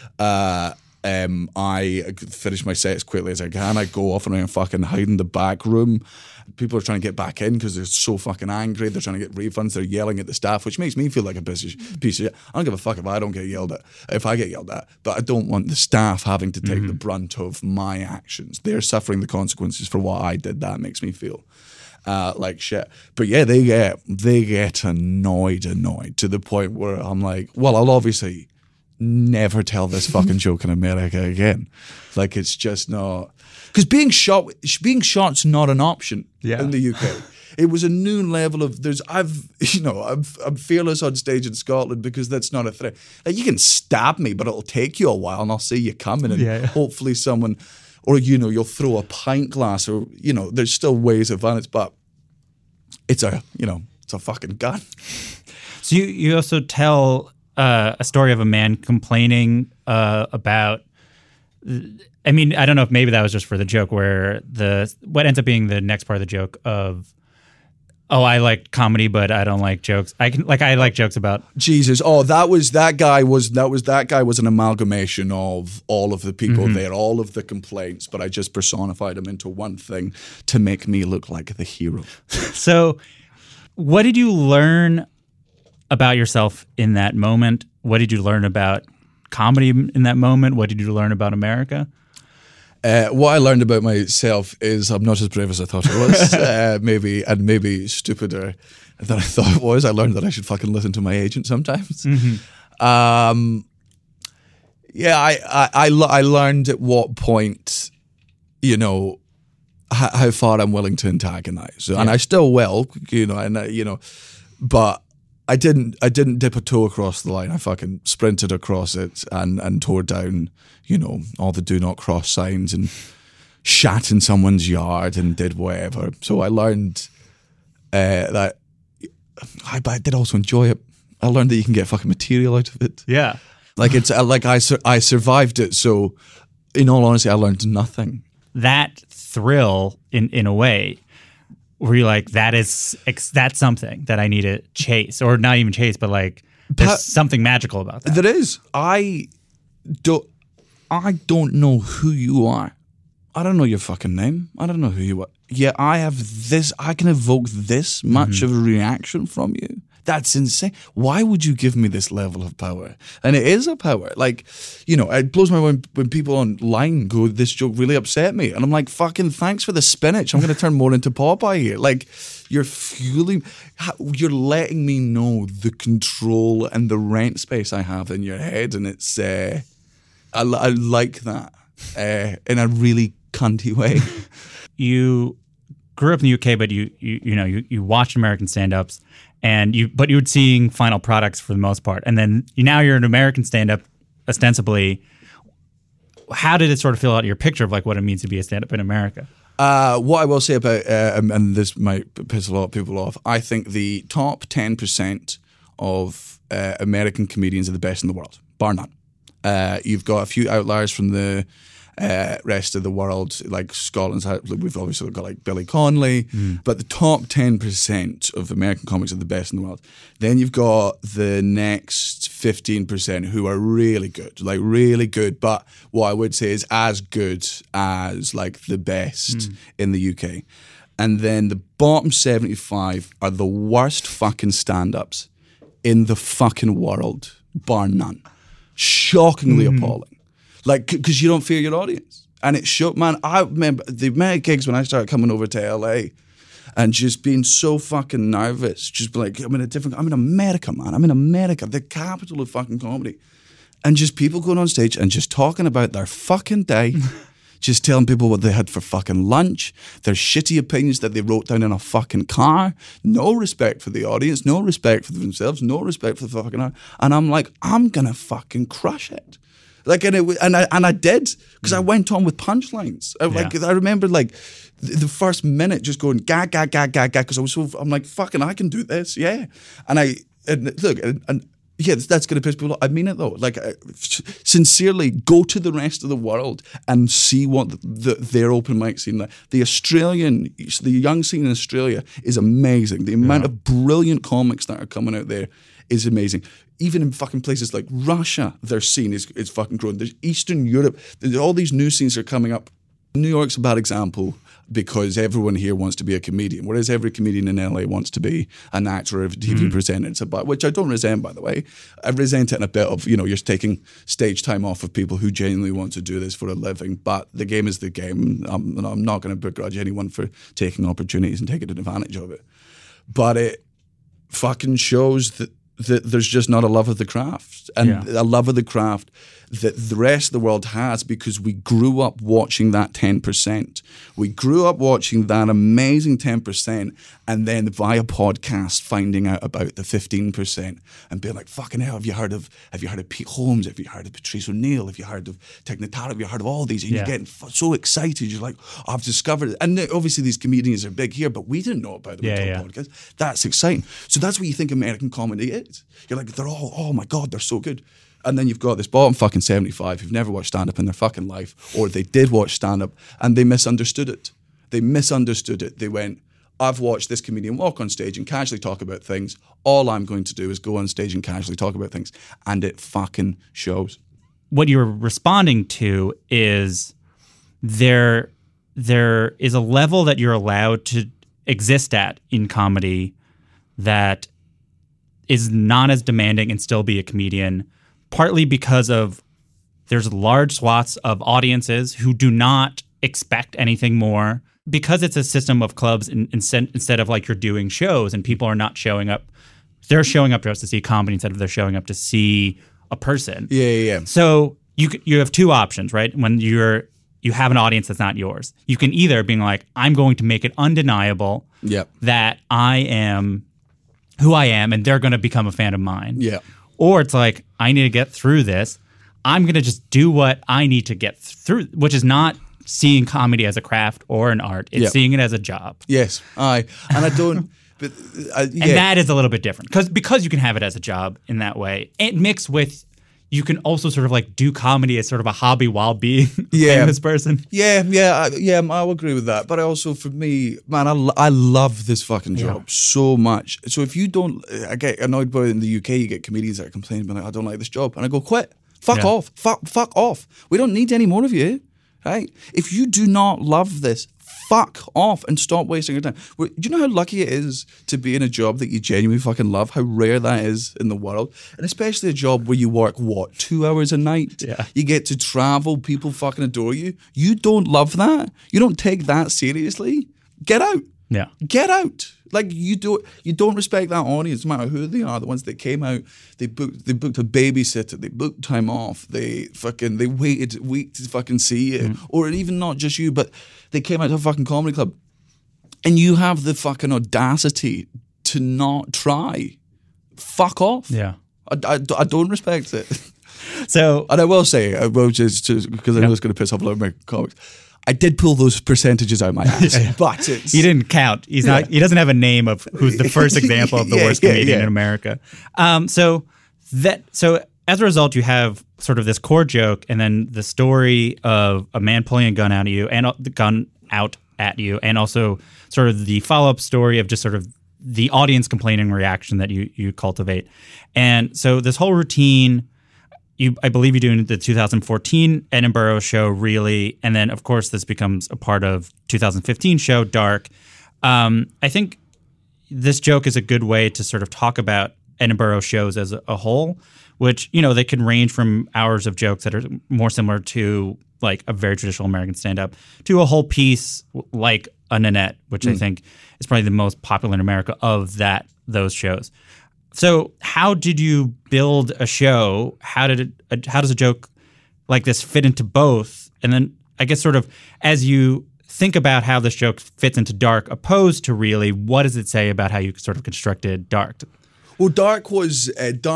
I finish my set as quickly as I can. I go off and I fucking hide in the back room. People are trying to get back in because they're so fucking angry. They're trying to get refunds. They're yelling at the staff, which makes me feel like a piece of shit. I don't give a fuck if I don't get yelled at, if I get yelled at. But I don't want the staff having to take the brunt of my actions. They're suffering the consequences for what I did. That makes me feel like shit. But yeah, they get annoyed to the point where I'm like, well, I'll obviously never tell this fucking joke in America again. Like, it's just not... Because being shot's not an option in the UK. It was a new level of... I'm fearless on stage in Scotland because that's not a threat. Like, you can stab me, but it'll take you a while and I'll see you coming, and hopefully someone... Or, you'll throw a pint glass, or, there's still ways of violence, but it's a fucking gun.
So you also tell... a story of a man complaining about, I mean, I don't know if maybe that was just for the joke, where what ends up being the next part of the joke of, I like comedy, but I don't like jokes. I like jokes about
Jesus. Oh, that guy was an amalgamation of all of the people there, all of the complaints, but I just personified him into one thing to make me look like the hero.
So, what did you learn about yourself in that moment? What did you learn about comedy in that moment? What did you learn about America?
What I learned about myself is I'm not as brave as I thought I was, maybe stupider than I thought it was. I learned that I should fucking listen to my agent sometimes. I learned at what point, how far I'm willing to antagonize, and I still will, but I didn't dip a toe across the line. I fucking sprinted across it and tore down, all the do not cross signs and shat in someone's yard and did whatever. So I learned that, but I did also enjoy it. I learned that you can get fucking material out of it.
Yeah.
Like it's like I survived it. So in all honesty, I learned nothing.
That thrill in a way, where you're like, that's something that I need to chase, or not even chase, but like there's something magical about that.
There is. I don't know who you are I don't know your fucking name. I don't know who you are. Yeah, I can evoke this much of a reaction from you. That's insane. Why would you give me this level of power? And it is a power. Like, it blows my mind when people online go, this joke really upset me. And I'm like, fucking thanks for the spinach. I'm going to turn more into Popeye here. Like, you're letting me know the control and the rent space I have in your head. And it's, I like that in a really cunty way.
You grew up in the UK, but you watched American stand-ups. But you were seeing final products for the most part. And then now you're an American stand-up, ostensibly. How did it sort of fill out your picture of like what it means to be a stand-up in America?
What I will say about, and this might piss a lot of people off, I think the top 10% of American comedians are the best in the world, bar none. You've got a few outliers from the rest of the world, like Scotland's, we've obviously got like Billy Connolly, but the top 10% of American comics are the best in the world. Then you've got the next 15% who are really good, but what I would say is as good as like the best in the UK. And then the bottom 75 are the worst fucking stand-ups in the fucking world, bar none. Shockingly appalling. Like, because you don't fear your audience. And it showed, man, I remember the amount of gigs when I started coming over to LA and just being so fucking nervous. Just like, I'm in America, man. I'm in America, the capital of fucking comedy. And just people going on stage and just talking about their fucking day, just telling people what they had for fucking lunch, their shitty opinions that they wrote down in a fucking car. No respect for the audience, no respect for themselves, no respect for the fucking art. And I'm like, I'm gonna fucking crush it. Like, and I did, because I went on with punchlines. I remember like the first minute just going gag, because I'm like, fucking, I can do this, yeah. And that's going to piss people off. I mean it though. Like, sincerely, go to the rest of the world and see what their open mic scene like. The young scene in Australia is amazing. The amount of brilliant comics that are coming out there is amazing. Even in fucking places like Russia, their scene is fucking growing. There's Eastern Europe. All these new scenes are coming up. New York's a bad example because everyone here wants to be a comedian, whereas every comedian in LA wants to be an actor or a TV presenter. It's about, which I don't resent, by the way. I resent it in a bit of, you're taking stage time off of people who genuinely want to do this for a living. But the game is the game. I'm not going to begrudge anyone for taking opportunities and taking advantage of it. But it fucking shows that there's just not a love of the craft, and a love of the craft that the rest of the world has, because we grew up watching that 10%. We grew up watching that amazing 10%, and then via podcast finding out about the 15% and being like, fucking hell, have you heard of Pete Holmes? Have you heard of Patrice O'Neill? Have you heard of Tig Notaro? Have you heard of all these? And you're getting so excited. You're like, oh, I've discovered it. And obviously these comedians are big here, but we didn't know about them until podcast. That's exciting. So that's what you think American comedy is. You're like, they're all, oh my God, they're so good. And then you've got this bottom fucking 75 who've never watched stand-up in their fucking life, or they did watch stand-up and they misunderstood it. They went, I've watched this comedian walk on stage and casually talk about things. All I'm going to do is go on stage and casually talk about things. And it fucking shows.
What you're responding to is there is a level that you're allowed to exist at in comedy that is not as demanding and still be a comedian, partly because of there's large swaths of audiences who do not expect anything more, because it's a system of clubs instead of like you're doing shows and people are not showing up. They're showing up just to see comedy instead of they're showing up to see a person.
Yeah.
So you have two options, right? When you have an audience that's not yours, you can either being like, I'm going to make it undeniable that I am who I am and they're going to become a fan of mine.
Yeah.
Or it's like, I need to get through this. I'm going to just do what I need to get through, which is not seeing comedy as a craft or an art. It's seeing it as a job.
Yes. And I don't... But,
And that is a little bit different because you can have it as a job in that way. And mixed with, you can also sort of like do comedy as sort of a hobby while being a famous person.
Yeah, I will agree with that. But also for me, man, I love this fucking job so much. So if you don't, I get annoyed by it in the UK, you get comedians that are complaining, like, I don't like this job. And I go, quit. Fuck off. Fuck off. We don't need any more of you. right? If you do not love this, fuck off and stop wasting your time. Do you know how lucky it is to be in a job that you genuinely fucking love? How rare that is in the world. And especially a job where you work, 2 hours a night?
Yeah.
You get to travel, people fucking adore you. You don't love that? You don't take that seriously? Get out.
Yeah.
Get out. Like you don't respect that audience, no matter who they are. The ones that came out, they booked a babysitter, they booked time off, they waited a week to fucking see you, or even not just you, but they came out to a fucking comedy club, and you have the fucking audacity to not try. Fuck off.
Yeah.
I don't respect it.
So,
and I will say, just because I know it's going to piss off a lot of my comics, I did pull those percentages out my ass, but it's...
He didn't count. He's not. He doesn't have a name of who's the first example of the worst comedian in America. So as a result, you have sort of this core joke, and then the story of a man pulling a gun out at you, and also sort of the follow-up story of just sort of the audience complaining reaction that you cultivate. And so this whole routine, I believe you do in the 2014 Edinburgh show, really, and then of course this becomes a part of 2015 show Dark. I think this joke is a good way to sort of talk about Edinburgh shows as a whole, which, you know, they can range from hours of jokes that are more similar to like a very traditional American stand-up to a whole piece like a Nanette, which I think is probably the most popular in America of those shows. So how did you build a show? How does a joke like this fit into both? And then I guess sort of as you think about how this joke fits into Dark opposed to Really, what does it say about how you sort of constructed Dark?
Well, Dark was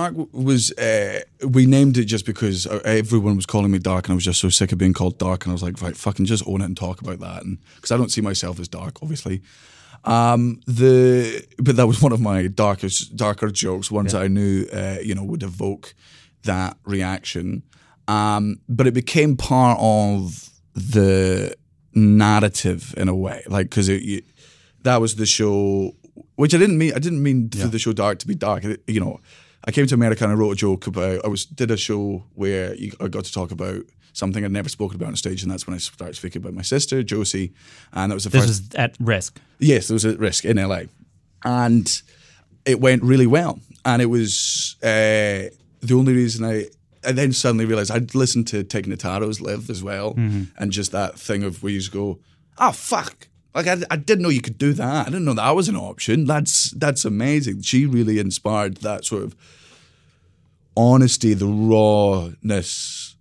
we named it just because everyone was calling me Dark, and I was just so sick of being called Dark, and I was like, right, fucking just own it and talk about that, and because I don't see myself as dark, obviously. But that was one of my darker jokes, ones that I knew would evoke that reaction. But it became part of the narrative in a way, like because that was the show, which I didn't mean for the show Dark to be dark. I came to America and I wrote a joke about. Did a show where I got to talk about something I'd never spoken about on stage, and that's when I started speaking about my sister Josie, and that was the first.
This was at Risk.
Yes, it was at Risk in LA, and it went really well. And it was the only reason I then suddenly realized I'd listened to Tig Notaro's Live as well, and just that thing of where you just go, oh fuck. Like I didn't know you could do that. I didn't know that was an option. That's amazing. She really inspired that sort of honesty, the rawness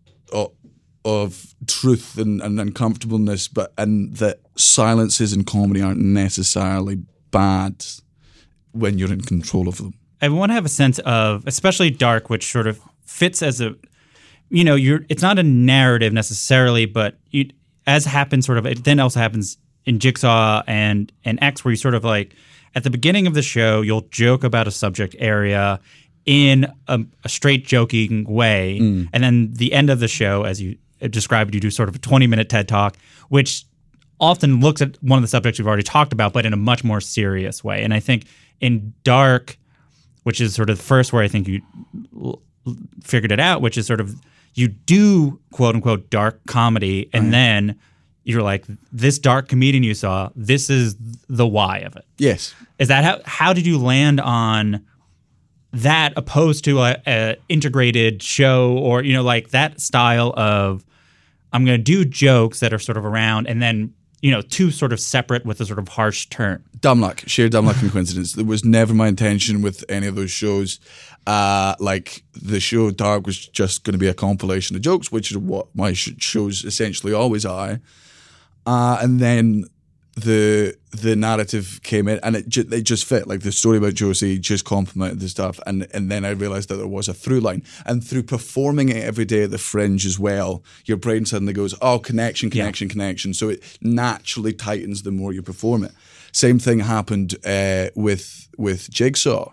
of truth and uncomfortableness, and that silences in comedy aren't necessarily bad when you're in control of them.
I want to have a sense of, especially Dark, which sort of fits as a, it's not a narrative necessarily, but as happens sort of, it then also happens in Jigsaw and X, where you sort of like, at the beginning of the show, you'll joke about a subject area in a straight joking way. And then the end of the show, as you described, you do sort of a 20-minute TED Talk, which often looks at one of the subjects we've already talked about, but in a much more serious way. And I think in Dark, which is sort of the first where I think you figured it out, which is sort of you do quote-unquote dark comedy, and then you're like, this dark comedian you saw, this is the why of it.
Yes.
Is that how did you land on that opposed to a integrated show, or like that style of I'm going to do jokes that are sort of around and then two sort of separate with a sort of harsh turn?
Sheer dumb luck and coincidence. There was never my intention with any of those shows. Like the show Dark was just going to be a compilation of jokes, which is what my shows essentially always are. And then the narrative came in, and it just fit. Like the story about Josie just complemented the stuff, and then I realized that there was a through line, and through performing it every day at the Fringe as well, your brain suddenly goes, oh, connection. So it naturally tightens the more you perform it. Same thing happened with Jigsaw.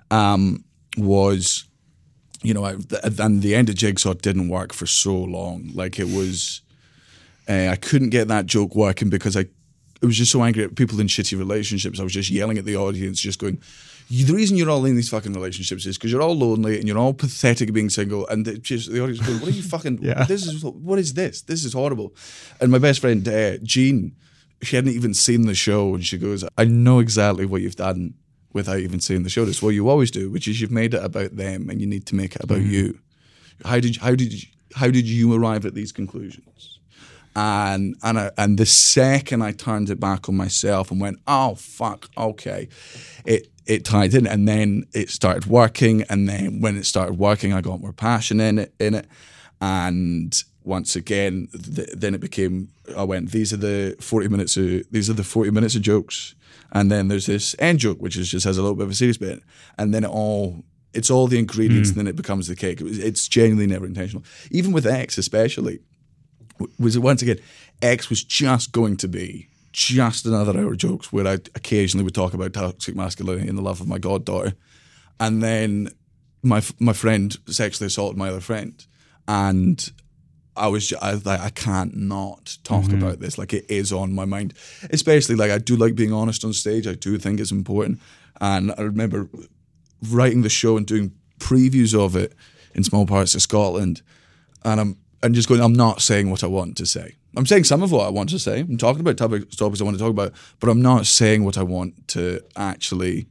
Was and the end of Jigsaw didn't work for so long. Like it was. I couldn't get that joke working because so angry at people in shitty relationships. I was just yelling at the audience, just going, the reason you're all in these fucking relationships is because you're all lonely and you're all pathetic being single. And the audience going, what are you fucking, what is this? This is horrible. And my best friend, Jean, she hadn't even seen the show. And she goes, I know exactly what you've done without even seeing the show. It's what you always do, which is you've made it about them and you need to make it about you. How did you arrive at these conclusions? And the second I turned it back on myself and went, oh fuck, okay, it tied in, and then it started working, and then when it started working, I got more passion in it, and once again, then it became. I went, these are the 40 minutes of jokes, and then there's this end joke which just has a little bit of a serious bit, and then it's all the ingredients, and then it becomes the cake. It's genuinely never intentional. Even with X, especially. Was it once again, X was just going to be just another hour of jokes where I occasionally would talk about toxic masculinity and the love of my goddaughter, and then my friend sexually assaulted my other friend, and I was like, I can't not talk about this. Like, it is on my mind, especially like I do like being honest on stage. I do think it's important, and I remember writing the show and doing previews of it in small parts of Scotland, and I'm just going, I'm not saying what I want to say. I'm saying some of what I want to say. I'm talking about topics I want to talk about, but I'm not saying what I want to actually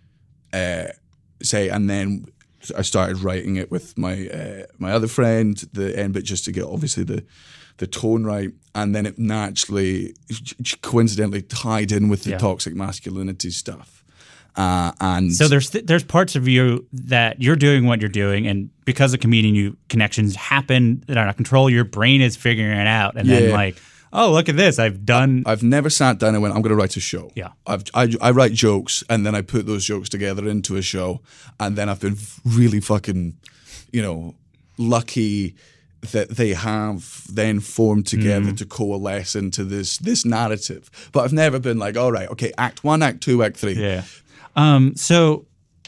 say. And then I started writing it with my other friend, the end bit, just to get obviously the tone right. And then it naturally, coincidentally, tied in with the toxic masculinity stuff. And
so there's parts of you that you're doing what you're doing, and because of comedian, connections happen that are out of control. Your brain is figuring it out, and then like, oh, look at this, I've never
sat down and went, I'm going to write a show.
Yeah,
I write jokes, and then I put those jokes together into a show, and then I've been really fucking, lucky that they have then formed together to coalesce into this narrative. But I've never been like, all right, okay, act 1, act 2, act 3.
Yeah. So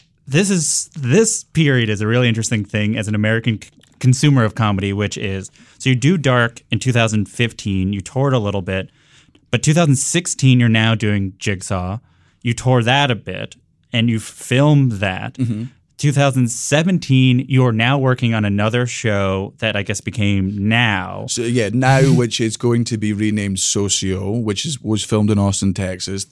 this period is a really interesting thing as an American consumer of comedy, which is, so you do Dark in 2015, you toured a little bit, but 2016 you're now doing Jigsaw. You toured that a bit, and you filmed that. 2017, you're now working on another show that I guess became Now.
So Now, which is going to be renamed Socio, which was filmed in Austin, Texas.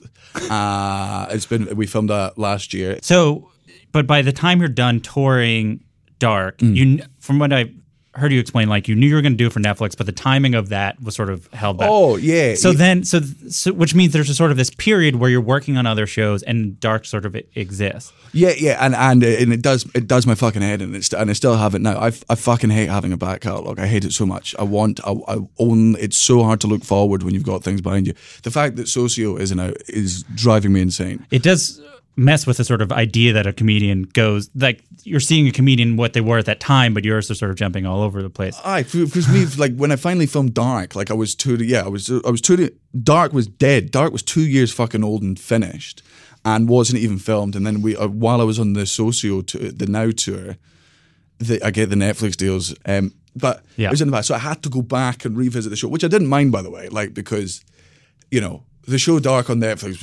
We filmed that last year.
So, but by the time you're done touring Dark, from what I heard you explain, like, you knew you were going to do it for Netflix, but the timing of that was sort of held back.
Oh, yeah.
So which means there's a sort of this period where you're working on other shows and Dark sort of exists.
Yeah, and it does my fucking head, and I still have it now. I fucking hate having a back catalogue. I hate it so much. I own. It's so hard to look forward when you've got things behind you. The fact that Socio isn't out is driving me insane.
It does mess with the sort of idea that a comedian goes, like, you're seeing a comedian what they were at that time, but yours are sort of jumping all over the place.
Because me, like, when I finally filmed Dark, like, I was touring. Dark was dead. Dark was 2 years fucking old and finished, and wasn't even filmed. And then while I was on the Socio tour, the Now tour, I get the Netflix deals. But it was in the back, so I had to go back and revisit the show, which I didn't mind, by the way, like, because the show Dark on Netflix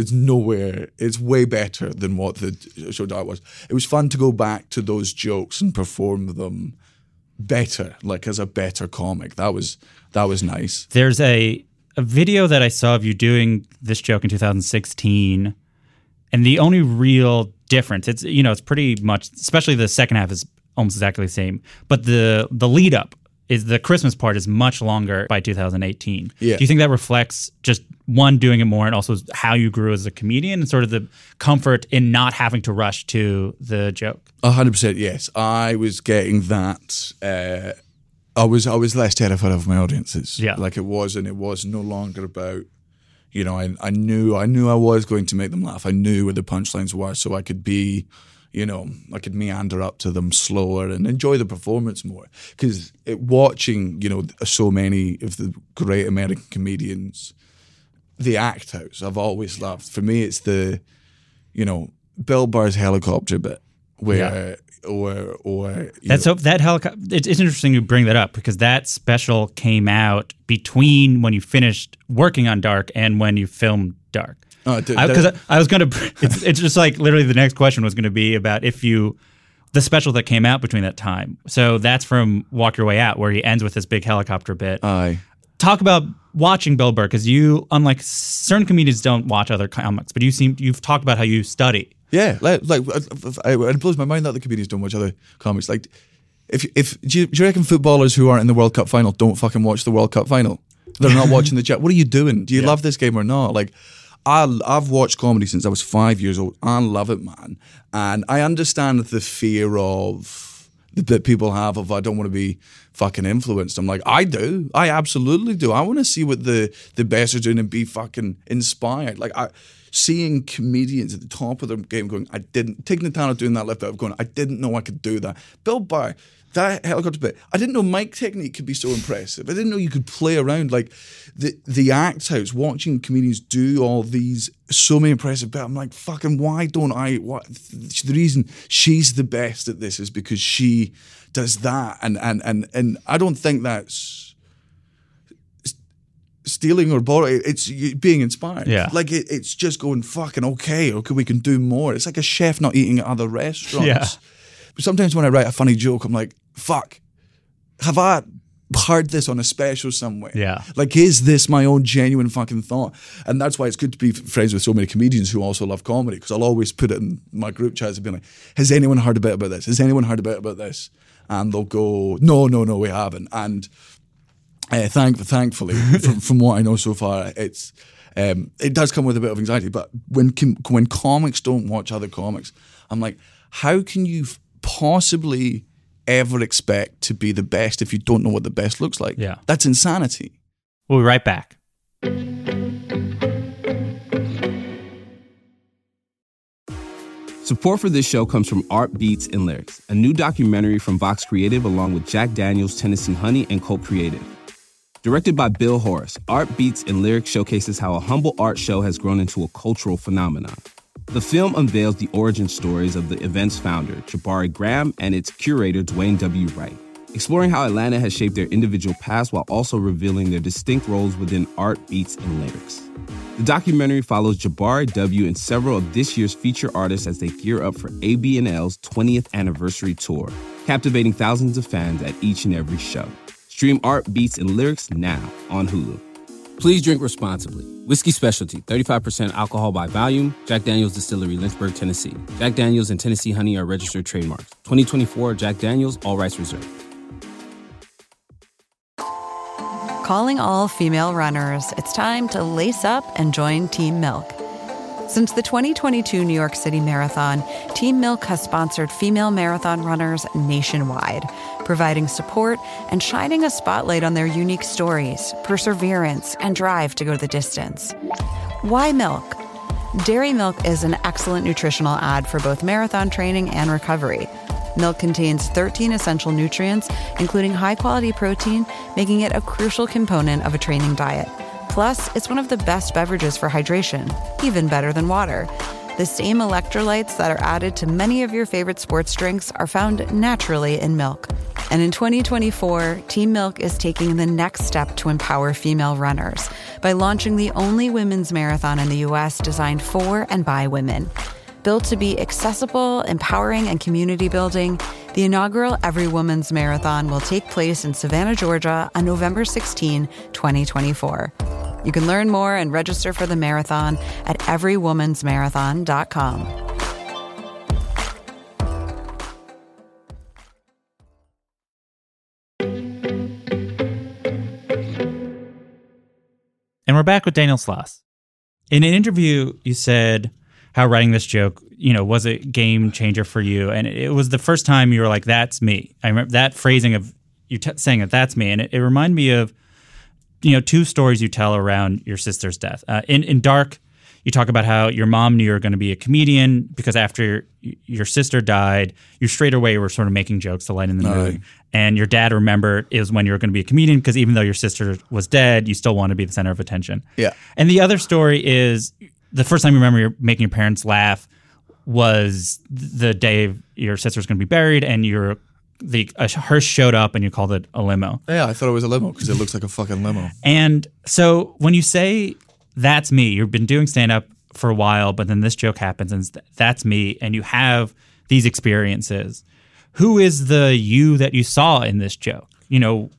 it's way better than what the show Dark was. It was fun to go back to those jokes and perform them better, like as a better comic. That was nice.
There's a video that I saw of you doing this joke in 2016, and the only real difference, it's pretty much, especially the second half is almost exactly the same, but the lead up is the Christmas part is much longer by 2018.
Yeah.
Do you think that reflects just one, doing it more, and also how you grew as a comedian and sort of the comfort in not having to rush to the joke?
100%, yes. I was getting that. I was less terrified of my audiences.
Yeah.
Like, it was no longer about, I knew I was going to make them laugh. I knew where the punchlines were, so I could be, I could meander up to them slower and enjoy the performance more. Because watching, so many of the great American comedians, the act house, I've always loved. For me, it's the, Bill Burr's helicopter bit. where
that's so that helicopter. It's interesting you bring that up because that special came out between when you finished working on Dark and when you filmed Dark. Because I was going to. It's just like literally the next question was going to be about the special that came out between that time. So that's from Walk Your Way Out, where he ends with this big helicopter bit.
Aye.
Talk about watching Bill Burr, because you, unlike certain comedians, don't watch other comics, but you've talked about how you study.
Yeah, it blows my mind that the comedians don't watch other comics. Like, do you reckon footballers who aren't in the World Cup final don't fucking watch the World Cup final? They're not watching the chat. What are you doing? Do you love this game or not? Like, I've watched comedy since I was 5 years old. I love it, man. And I understand the fear that people have of, I don't want to be fucking influenced. I'm like, I do. I absolutely do. I want to see what the best are doing and be fucking inspired. Like, seeing comedians at the top of their game going, Tig Notaro doing that left out, going, I didn't know I could do that. Bill Burr, that helicopter bit, I didn't know mic technique could be so impressive. I didn't know you could play around. Like, the Act House, watching comedians do all these so many impressive bits, I'm like, fucking why don't I? The reason she's the best at this is because she does that, and I don't think that's stealing or borrowing. It's being inspired.
Yeah.
Like, it's just going, fucking okay, we can do more. It's like a chef not eating at other restaurants.
Yeah.
But sometimes when I write a funny joke, I'm like, fuck, have I heard this on a special somewhere?
Yeah.
Like, is this my own genuine fucking thought? And that's why it's good to be friends with so many comedians who also love comedy, because I'll always put it in my group chats and be like, has anyone heard a bit about this? Has anyone heard a bit about this? And they'll go, no, we haven't. And thankfully, from what I know so far, it does come with a bit of anxiety. But when comics don't watch other comics, I'm like, how can you possibly ever expect to be the best if you don't know what the best looks like?
Yeah.
That's insanity.
We'll be right back.
Support for this show comes from Art Beats and Lyrics, a new documentary from Vox Creative along with Jack Daniels, Tennessee Honey, and Cult Creative. Directed by Bill Horace, Art Beats and Lyrics showcases how a humble art show has grown into a cultural phenomenon. The film unveils the origin stories of the event's founder, Jabari Graham, and its curator, Dwayne W. Wright, exploring how Atlanta has shaped their individual past while also revealing their distinct roles within art, beats, and lyrics. The documentary follows Jabari W. and several of this year's feature artists as they gear up for AB&L's 20th anniversary tour, captivating thousands of fans at each and every show. Stream Art, Beats, and Lyrics now on Hulu.
Please drink responsibly. Whiskey Specialty, 35% alcohol by volume. Jack Daniel's Distillery, Lynchburg, Tennessee. Jack Daniel's and Tennessee Honey are registered trademarks. 2024 Jack Daniel's, all rights reserved.
Calling all female runners, it's time to lace up and join Team Milk. Since the 2022 New York City Marathon, Team Milk has sponsored female marathon runners nationwide, providing support and shining a spotlight on their unique stories, perseverance, and drive to go the distance. Why milk? Dairy milk is an excellent nutritional add for both marathon training and recovery. Milk contains 13 essential nutrients, including high-quality protein, making it a crucial component of a training diet. Plus, it's one of the best beverages for hydration, even better than water. The same electrolytes that are added to many of your favorite sports drinks are found naturally in milk. And in 2024, Team Milk is taking the next step to empower female runners by launching the only women's marathon in the U.S. designed for and by women. Built to be accessible, empowering, and community building, the inaugural Every Woman's Marathon will take place in Savannah, Georgia on November 16, 2024. You can learn more and register for the marathon at everywomansmarathon.com.
And we're back with Daniel Sloss. In an interview, you said how writing this joke, was a game changer for you. And it was the first time you were like, that's me. I remember that phrasing of you saying that that's me. And it reminded me of, two stories you tell around your sister's death. In Dark, you talk about how your mom knew you were going to be a comedian because after your sister died, you straight away were sort of making jokes to lighten the mood. And your dad remembered it was when you were going to be a comedian because even though your sister was dead, you still want to be the center of attention.
Yeah.
And the other story is the first time you remember you're making your parents laugh was the day your sister's going to be buried, and a hearse showed up, and you called it a limo.
Yeah, I thought it was a limo because it looks like a fucking limo.
And so when you say that's me, you've been doing stand-up for a while, but then this joke happens, and that's me, and you have these experiences. Who is the you that you saw in this joke? You know,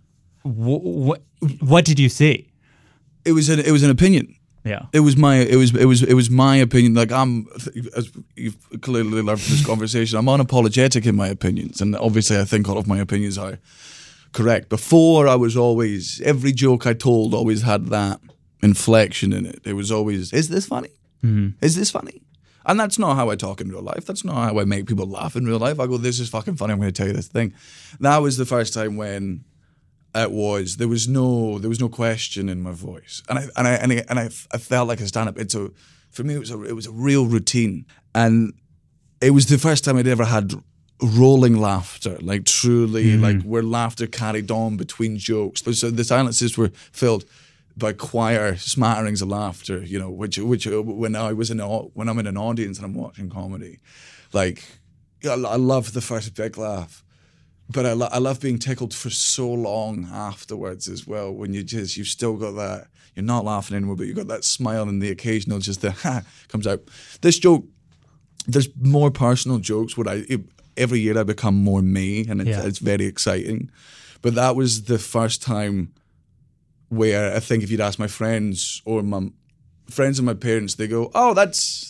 what did you see?
It was an opinion.
Yeah,
it was my opinion. Like, as you've clearly learned from this conversation, I'm unapologetic in my opinions, and obviously I think all of my opinions are correct. Before, I was always, every joke I told always had that inflection in it. It was always, is this funny? Mm-hmm. Is this funny? And that's not how I talk in real life. That's not how I make people laugh in real life. I go, this is fucking funny, I'm going to tell you this thing. That was the first time when there was no question in my voice, and I felt like a stand-up. For me, it was a real routine, and it was the first time I'd ever had rolling laughter, like truly, like where laughter carried on between jokes. So the silences were filled by choir smatterings of laughter, you know, which when I'm in an audience and I'm watching comedy, like I love the first big laugh. But I love being tickled for so long afterwards as well, when you've still got that, you're not laughing anymore, but you've got that smile and the occasional just the ha comes out. This joke, there's more personal jokes where every year I become more me, and it's very exciting. But that was the first time where I think if you'd ask my friends or my friends and my parents, they go, that's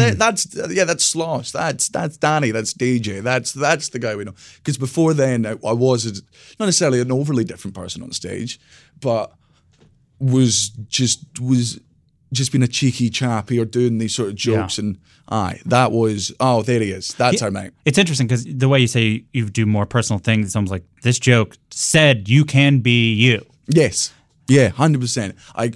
Sloss, that's Danny, that's DJ, that's the guy we know. Because before then, I was not necessarily an overly different person on stage, but was just being a cheeky chappy or doing these sort of jokes, and that was, there he is, that's our mate. It's
interesting because the way you say you do more personal things, it's almost like this joke said you can be you.
Yes, yeah, 100%.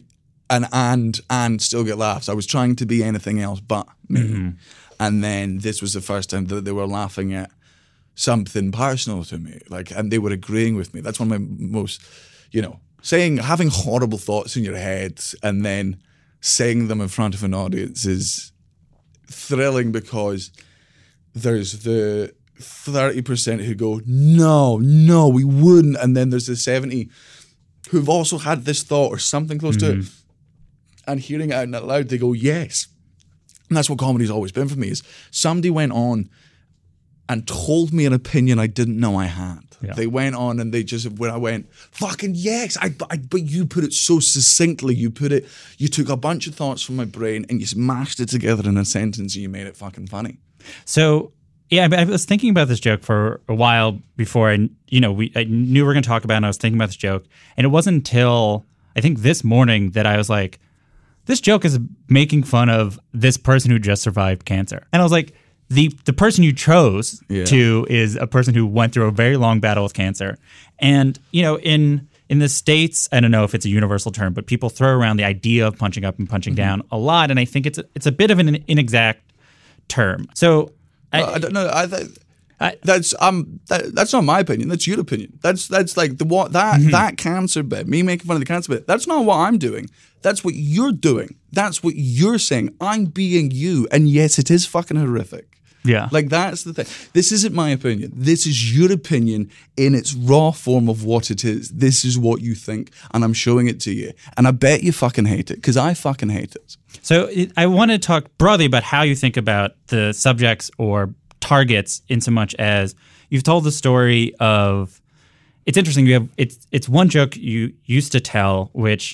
And still get laughs. I was trying to be anything else but me. Mm-hmm. And then this was the first time that they were laughing at something personal to me. And they were agreeing with me. That's one of my most, having horrible thoughts in your head and then saying them in front of an audience is thrilling, because there's the 30% who go, no, we wouldn't. And then there's the 70 who've also had this thought or something close to it. And hearing it out loud, they go, yes. And that's what comedy's always been for me, is somebody went on and told me an opinion I didn't know I had. Yeah. They went on and when I went, fucking yes, but you put it so succinctly. You took a bunch of thoughts from my brain and you smashed it together in a sentence and you made it fucking funny.
So, yeah, I was thinking about this joke for a while before I knew we were going to talk about it, and I was thinking about this joke. And it wasn't until, I think, this morning that I was like, this joke is making fun of this person who just survived cancer. And I was like, the person you chose to is a person who went through a very long battle with cancer. And, in the States, I don't know if it's a universal term, but people throw around the idea of punching up and punching down a lot. And I think it's a bit of an inexact term. So
I don't know. That's not my opinion. That's your opinion. That's like that cancer bit. Me making fun of the cancer bit. That's not what I'm doing. That's what you're doing. That's what you're saying. I'm being you, and yes, it is fucking horrific.
Yeah,
like that's the thing. This isn't my opinion. This is your opinion in its raw form of what it is. This is what you think, and I'm showing it to you. And I bet you fucking hate it, because I fucking hate it.
So I want to talk broadly about how you think about the subjects or targets, in so much as you've told the story of, it's interesting, it's one joke you used to tell, which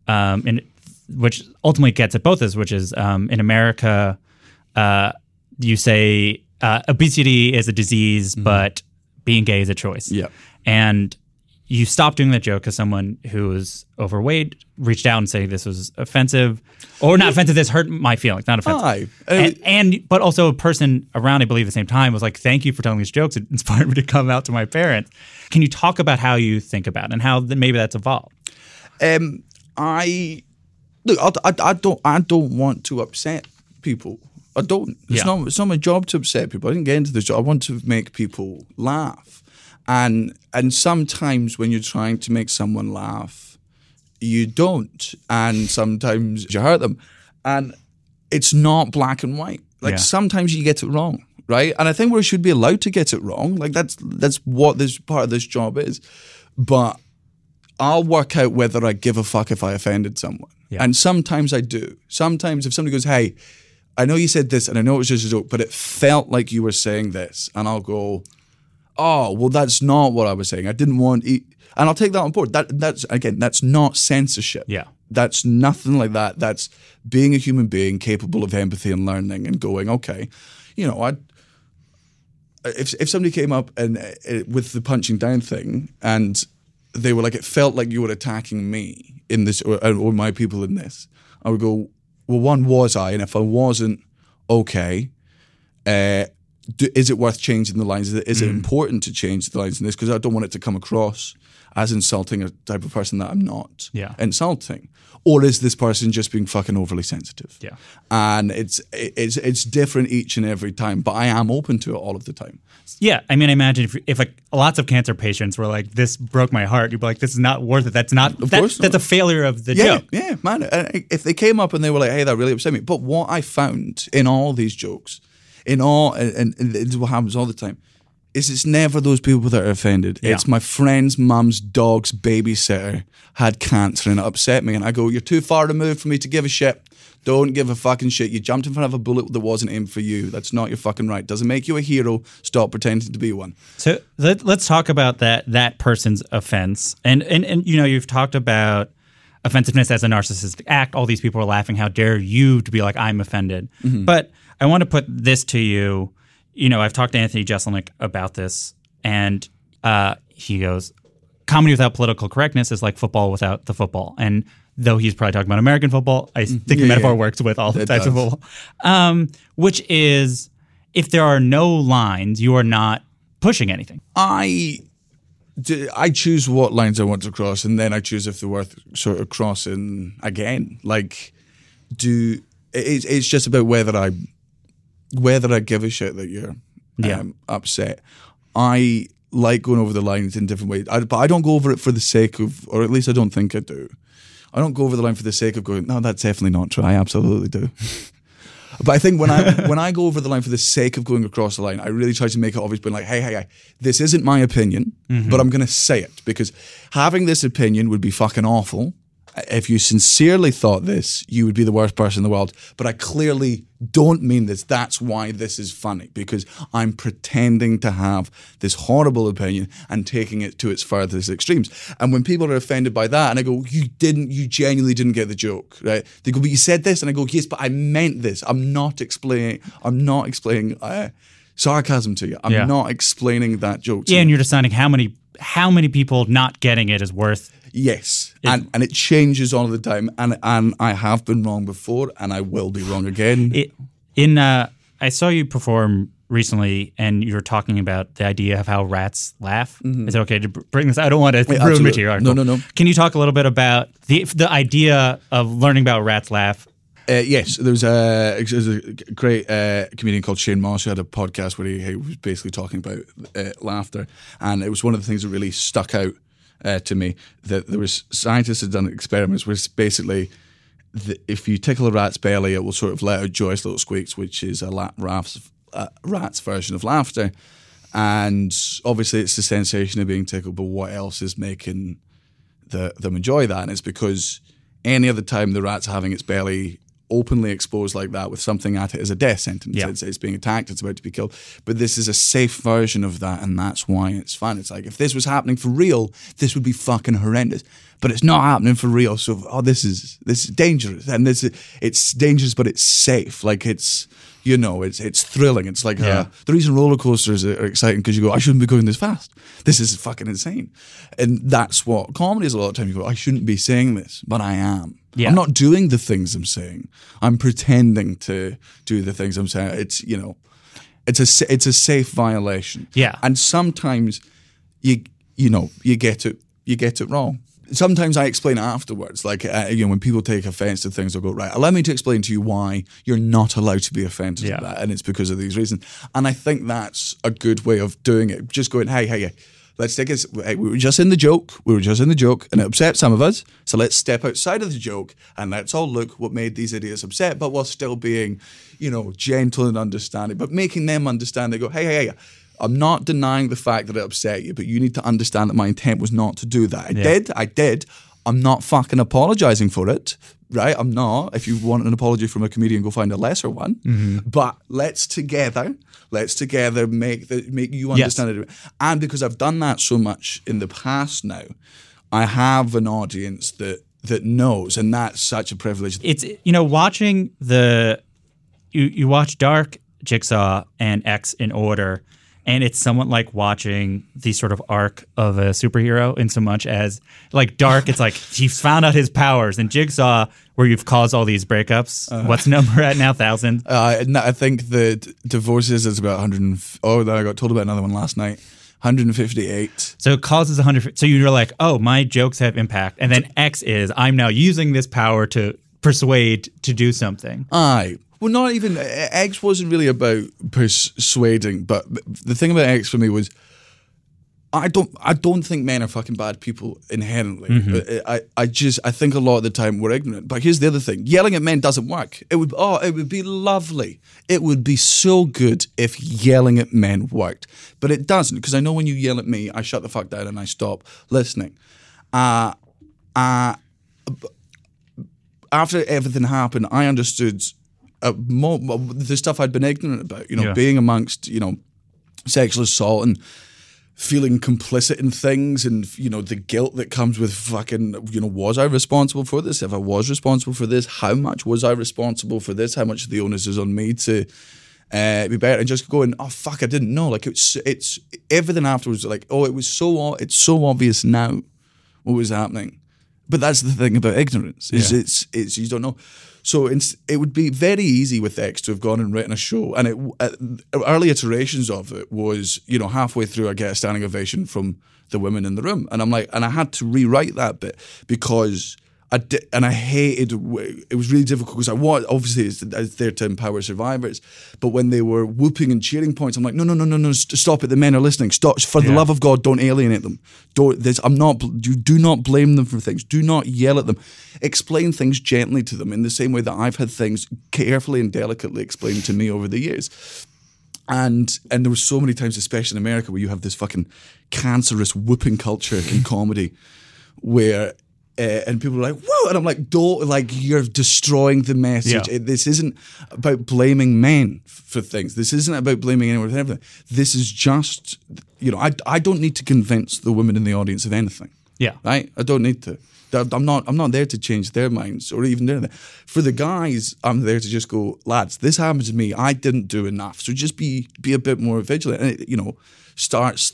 ultimately gets at both, which is in America, you say obesity is a disease, but being gay is a choice.
Yeah.
And you stopped doing that joke because someone who was overweight reached out and said this was offensive, or not offensive, this hurt my feelings, not offensive. But also a person around, I believe, at the same time was like, thank you for telling these jokes. It inspired me to come out to my parents. Can you talk about how you think about it and how maybe that's evolved?
I don't want to upset people. I don't. It's not my job to upset people. I didn't get into this job. I want to make people laugh. And sometimes when you're trying to make someone laugh, you don't. And sometimes you hurt them. And it's not black and white. Like
Yeah.
sometimes you get it wrong, right? And I think we should be allowed to get it wrong. Like that's what this part of this job is. But I'll work out whether I give a fuck if I offended someone.
Yeah.
And sometimes I do. Sometimes if somebody goes, hey, I know you said this and I know it was just a joke, but it felt like you were saying this. And I'll go, oh, well, that's not what I was saying. I didn't want and I'll take that on board. That's not censorship.
Yeah.
That's nothing like that. That's being a human being capable of empathy and learning and going, okay, you know, if somebody came up and with the punching down thing and they were like, it felt like you were attacking me in this or my people in this, I would go, well, one, was I? And if I wasn't, okay, is it worth changing the lines? Is it important to change the lines in this? Because I don't want it to come across as insulting a type of person that I'm not insulting. Or is this person just being fucking overly sensitive?
Yeah.
And it's different each and every time, but I am open to it all of the time.
Yeah, I mean, I imagine if like lots of cancer patients were like, "This broke my heart," you'd be like, "This is not worth it. That's not. That's a failure of the joke."
Yeah, man. If they came up and they were like, "Hey, that really upset me," but what I found in all these jokes, and it's what happens all the time, is it's never those people that are offended.
Yeah.
It's my friend's mum's dog's babysitter had cancer and it upset me, and I go, "You're too far removed for me to give a shit. Don't give a fucking shit. You jumped in front of a bullet that wasn't aimed for you. That's not your fucking right. Doesn't make you a hero. Stop pretending to be one."
So let's talk about that person's offense. And you know, you've talked about offensiveness as a narcissistic act. All these people are laughing. How dare you to be like, I'm offended. Mm-hmm. But I want to put this to you. You know, I've talked to Anthony Jeselnik about this, and he goes, comedy without political correctness is like football without the football. And though he's probably talking about American football, I think the metaphor works with all the types of football. Which is, if there are no lines, you are not pushing anything.
I choose what lines I want to cross, and then I choose if they're worth sort of crossing again. Like, it's just about whether I give a shit that you're upset. I like going over the lines in different ways, but I don't go over it for the sake of, or at least I don't think I do. I don't go over the line for the sake of going, no, that's definitely not true. I absolutely do. But I think when I go over the line for the sake of going across the line, I really try to make it obvious, being like, hey, this isn't my opinion, but I'm going to say it, because having this opinion would be fucking awful. If you sincerely thought this, you would be the worst person in the world. But I clearly don't mean this. That's why this is funny, because I'm pretending to have this horrible opinion and taking it to its furthest extremes. And when people are offended by that, and I go, you genuinely didn't get the joke, right? They go, but you said this, and I go, yes, but I meant this. I'm not explaining sarcasm to you. I'm not explaining that joke to you.
And you're deciding how many people not getting it is worth.
Yes, and it changes all the time, and I have been wrong before, and I will be wrong again.
I saw you perform recently, and you were talking about the idea of how rats laugh. Mm-hmm. Is it okay to bring this? I don't want to ruin material.
No.
Can you talk a little bit about the idea of learning about rats laugh?
Yes, there's a great comedian called Shane Moss who had a podcast where he was basically talking about laughter, and it was one of the things that really stuck out to me, that there was scientists had done experiments where it's basically if you tickle a rat's belly, it will sort of let out joyous little squeaks, which is a rat's version of laughter. And obviously it's the sensation of being tickled, but what else is making them enjoy that? And it's because any other time the rat's having its belly openly exposed like that with something at it is a death sentence. Yeah. It's being attacked, it's about to be killed. But this is a safe version of that, and that's why it's fun. It's like, if this was happening for real, this would be fucking horrendous. But it's not happening for real, so this is dangerous. And it's dangerous, but it's safe. Like it's thrilling. It's like the reason roller coasters are exciting, because you go, I shouldn't be going this fast. This is fucking insane. And that's what comedy is a lot of time. You go, I shouldn't be saying this, but I am. Yeah. I'm not doing the things I'm saying. I'm pretending to do the things I'm saying. It's a safe violation.
Yeah.
And sometimes you get it wrong. Sometimes I explain it afterwards. Like, when people take offense to things, they'll go, right, allow me to explain to you why you're not allowed to be offended at that. And it's because of these reasons. And I think that's a good way of doing it. Just going, hey, Let's take us. We were just in the joke. And it upset some of us. So let's step outside of the joke and let's all look what made these idiots upset, but while still being, gentle and understanding, but making them understand. They go, hey, I'm not denying the fact that it upset you, but you need to understand that my intent was not to do that. I did. I'm not fucking apologizing for it, right? I'm not. If you want an apology from a comedian, go find a lesser one. Mm-hmm. But let's together make you understand it. And because I've done that so much in the past now, I have an audience that knows, and that's such a privilege.
It's, watching you watch Dark, Jigsaw, and X in order, and it's somewhat like watching the sort of arc of a superhero in so much as, like, Dark, it's like he's found out his powers, and Jigsaw, where you've caused all these breakups. What's the number at now? 1,000?
I think the divorces is about 100. I got told about another one last night. 158.
So it causes 100. So you're like, oh, my jokes have impact. And then X is, I'm now using this power to persuade to do something.
Aye. Well, not even, X wasn't really about persuading, but the thing about X for me was, I don't think men are fucking bad people inherently. Mm-hmm. I think a lot of the time we're ignorant. But here's the other thing: yelling at men doesn't work. It would be lovely. It would be so good if yelling at men worked, but it doesn't. Because I know when you yell at me, I shut the fuck down and I stop listening. After everything happened, I understood the stuff I'd been ignorant about. Being amongst sexual assault and feeling complicit in things, and the guilt that comes with fucking was I responsible for this? If I was responsible for this, how much was I responsible for this? How much of the onus is on me to be better? And just going, oh fuck, I didn't know. Like it's everything afterwards. Like, oh, it's so obvious now what was happening. But that's the thing about ignorance is it's you don't know. So it would be very easy with X to have gone and written a show, and early iterations of it was, halfway through I get a standing ovation from the women in the room, and I'm like, and I had to rewrite that bit because I hated. It was really difficult because obviously it's there to empower survivors, but when they were whooping and cheering points, I'm like, no, stop it. The men are listening. Stop, for the love of God, don't alienate them. You do not blame them for things. Do not yell at them. Explain things gently to them in the same way that I've had things carefully and delicately explained to me over the years. And there were so many times, especially in America, where you have this fucking cancerous whooping culture in comedy, where. And people are like, whoa, and I'm like, you're destroying the message.
Yeah.
This isn't about blaming men for things. This isn't about blaming anyone for everything. This is just, I don't need to convince the women in the audience of anything.
Yeah.
Right? I don't need to. I'm not there to change their minds or even anything. For the guys, I'm there to just go, lads, this happened to me. I didn't do enough. So just be a bit more vigilant. And it, starts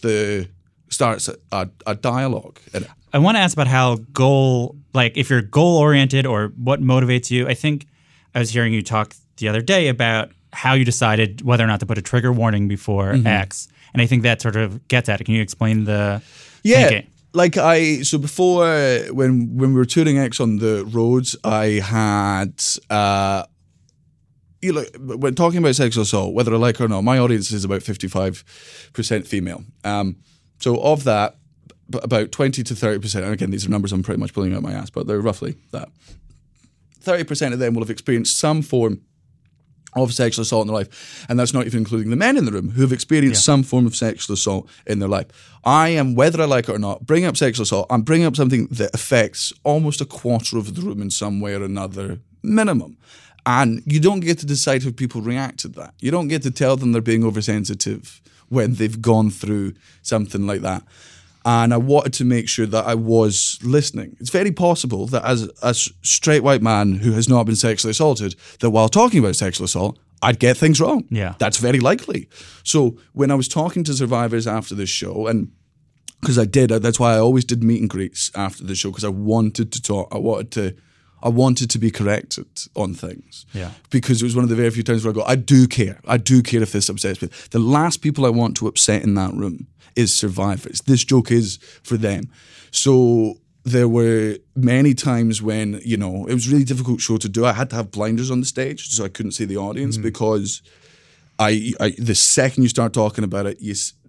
a dialogue.
I want to ask about how if you're goal-oriented or what motivates you. I think I was hearing you talk the other day about how you decided whether or not to put a trigger warning before X. And I think that sort of gets at it. Can you explain the thinking?
So before, when we were touring X on the roads, I had, when talking about sexual assault, whether I like it or not, my audience is about 55% female. So of that, about 20 to 30%, and again, these are numbers I'm pretty much pulling out my ass, but they're roughly that. 30% of them will have experienced some form of sexual assault in their life, and that's not even including the men in the room who have experienced some form of sexual assault in their life. I am, whether I like it or not, bringing up sexual assault, I'm bringing up something that affects almost a quarter of the room in some way or another, minimum. And you don't get to decide how people react to that. You don't get to tell them they're being oversensitive when they've gone through something like that. And I wanted to make sure that I was listening. It's very possible that as a straight white man who has not been sexually assaulted, that while talking about sexual assault, I'd get things wrong.
Yeah.
That's very likely. So when I was talking to survivors after this show, and because I did, that's why I always did meet and greets after the show, because I wanted to talk. I wanted to be corrected on things.
Yeah.
Because it was one of the very few times where I go, I do care. I do care if this upsets me. The last people I want to upset in that room is survivors. This joke is for them. So there were many times when, it was a really difficult show to do. I had to have blinders on the stage so I couldn't see the audience because the second you start talking about it,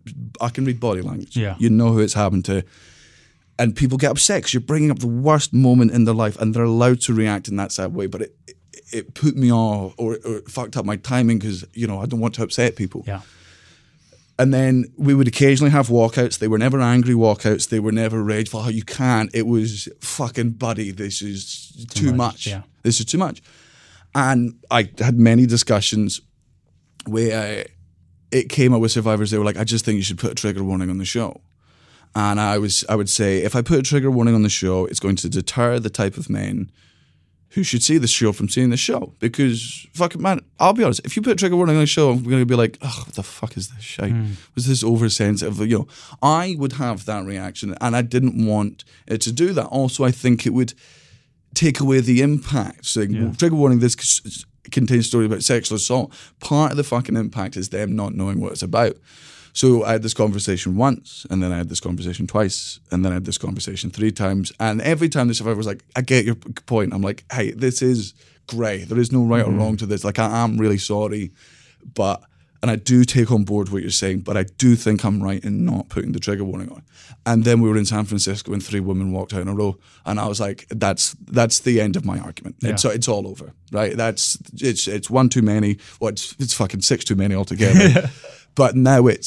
I can read body language.
Yeah.
You know who it's happened to. And people get upset because you're bringing up the worst moment in their life and they're allowed to react in that sad way. But it put me off or it fucked up my timing because, I don't want to upset people.
Yeah.
And then we would occasionally have walkouts. They were never angry walkouts. They were never rageful. Oh, you can't. It was fucking buddy. This is too much.
Yeah.
This is too much. And I had many discussions where it came up with survivors. They were like, I just think you should put a trigger warning on the show. And I would say, if I put a trigger warning on the show, it's going to deter the type of men who should see the show from seeing the show. Because, fucking man, I'll be honest, if you put a trigger warning on the show, I'm going to be like, oh, what the fuck is this shit? Was this oversensitive? I would have that reaction, and I didn't want it to do that. Also, I think it would take away the impact. So, trigger warning, this contains story about sexual assault. Part of the fucking impact is them not knowing what it's about. So I had this conversation once, and then I had this conversation twice, and then I had this conversation 3 times. And every time the survivor was like, I get your point. I'm like, hey, this is grey. There is no right or wrong to this. Like, I am really sorry. And I do take on board what you're saying, but I do think I'm right in not putting the trigger warning on. And then we were in San Francisco and 3 women walked out in a row. And I was like, that's the end of my argument. Yeah. It's all over, right? It's 1 too many. Well, it's fucking 6 too many altogether. But now it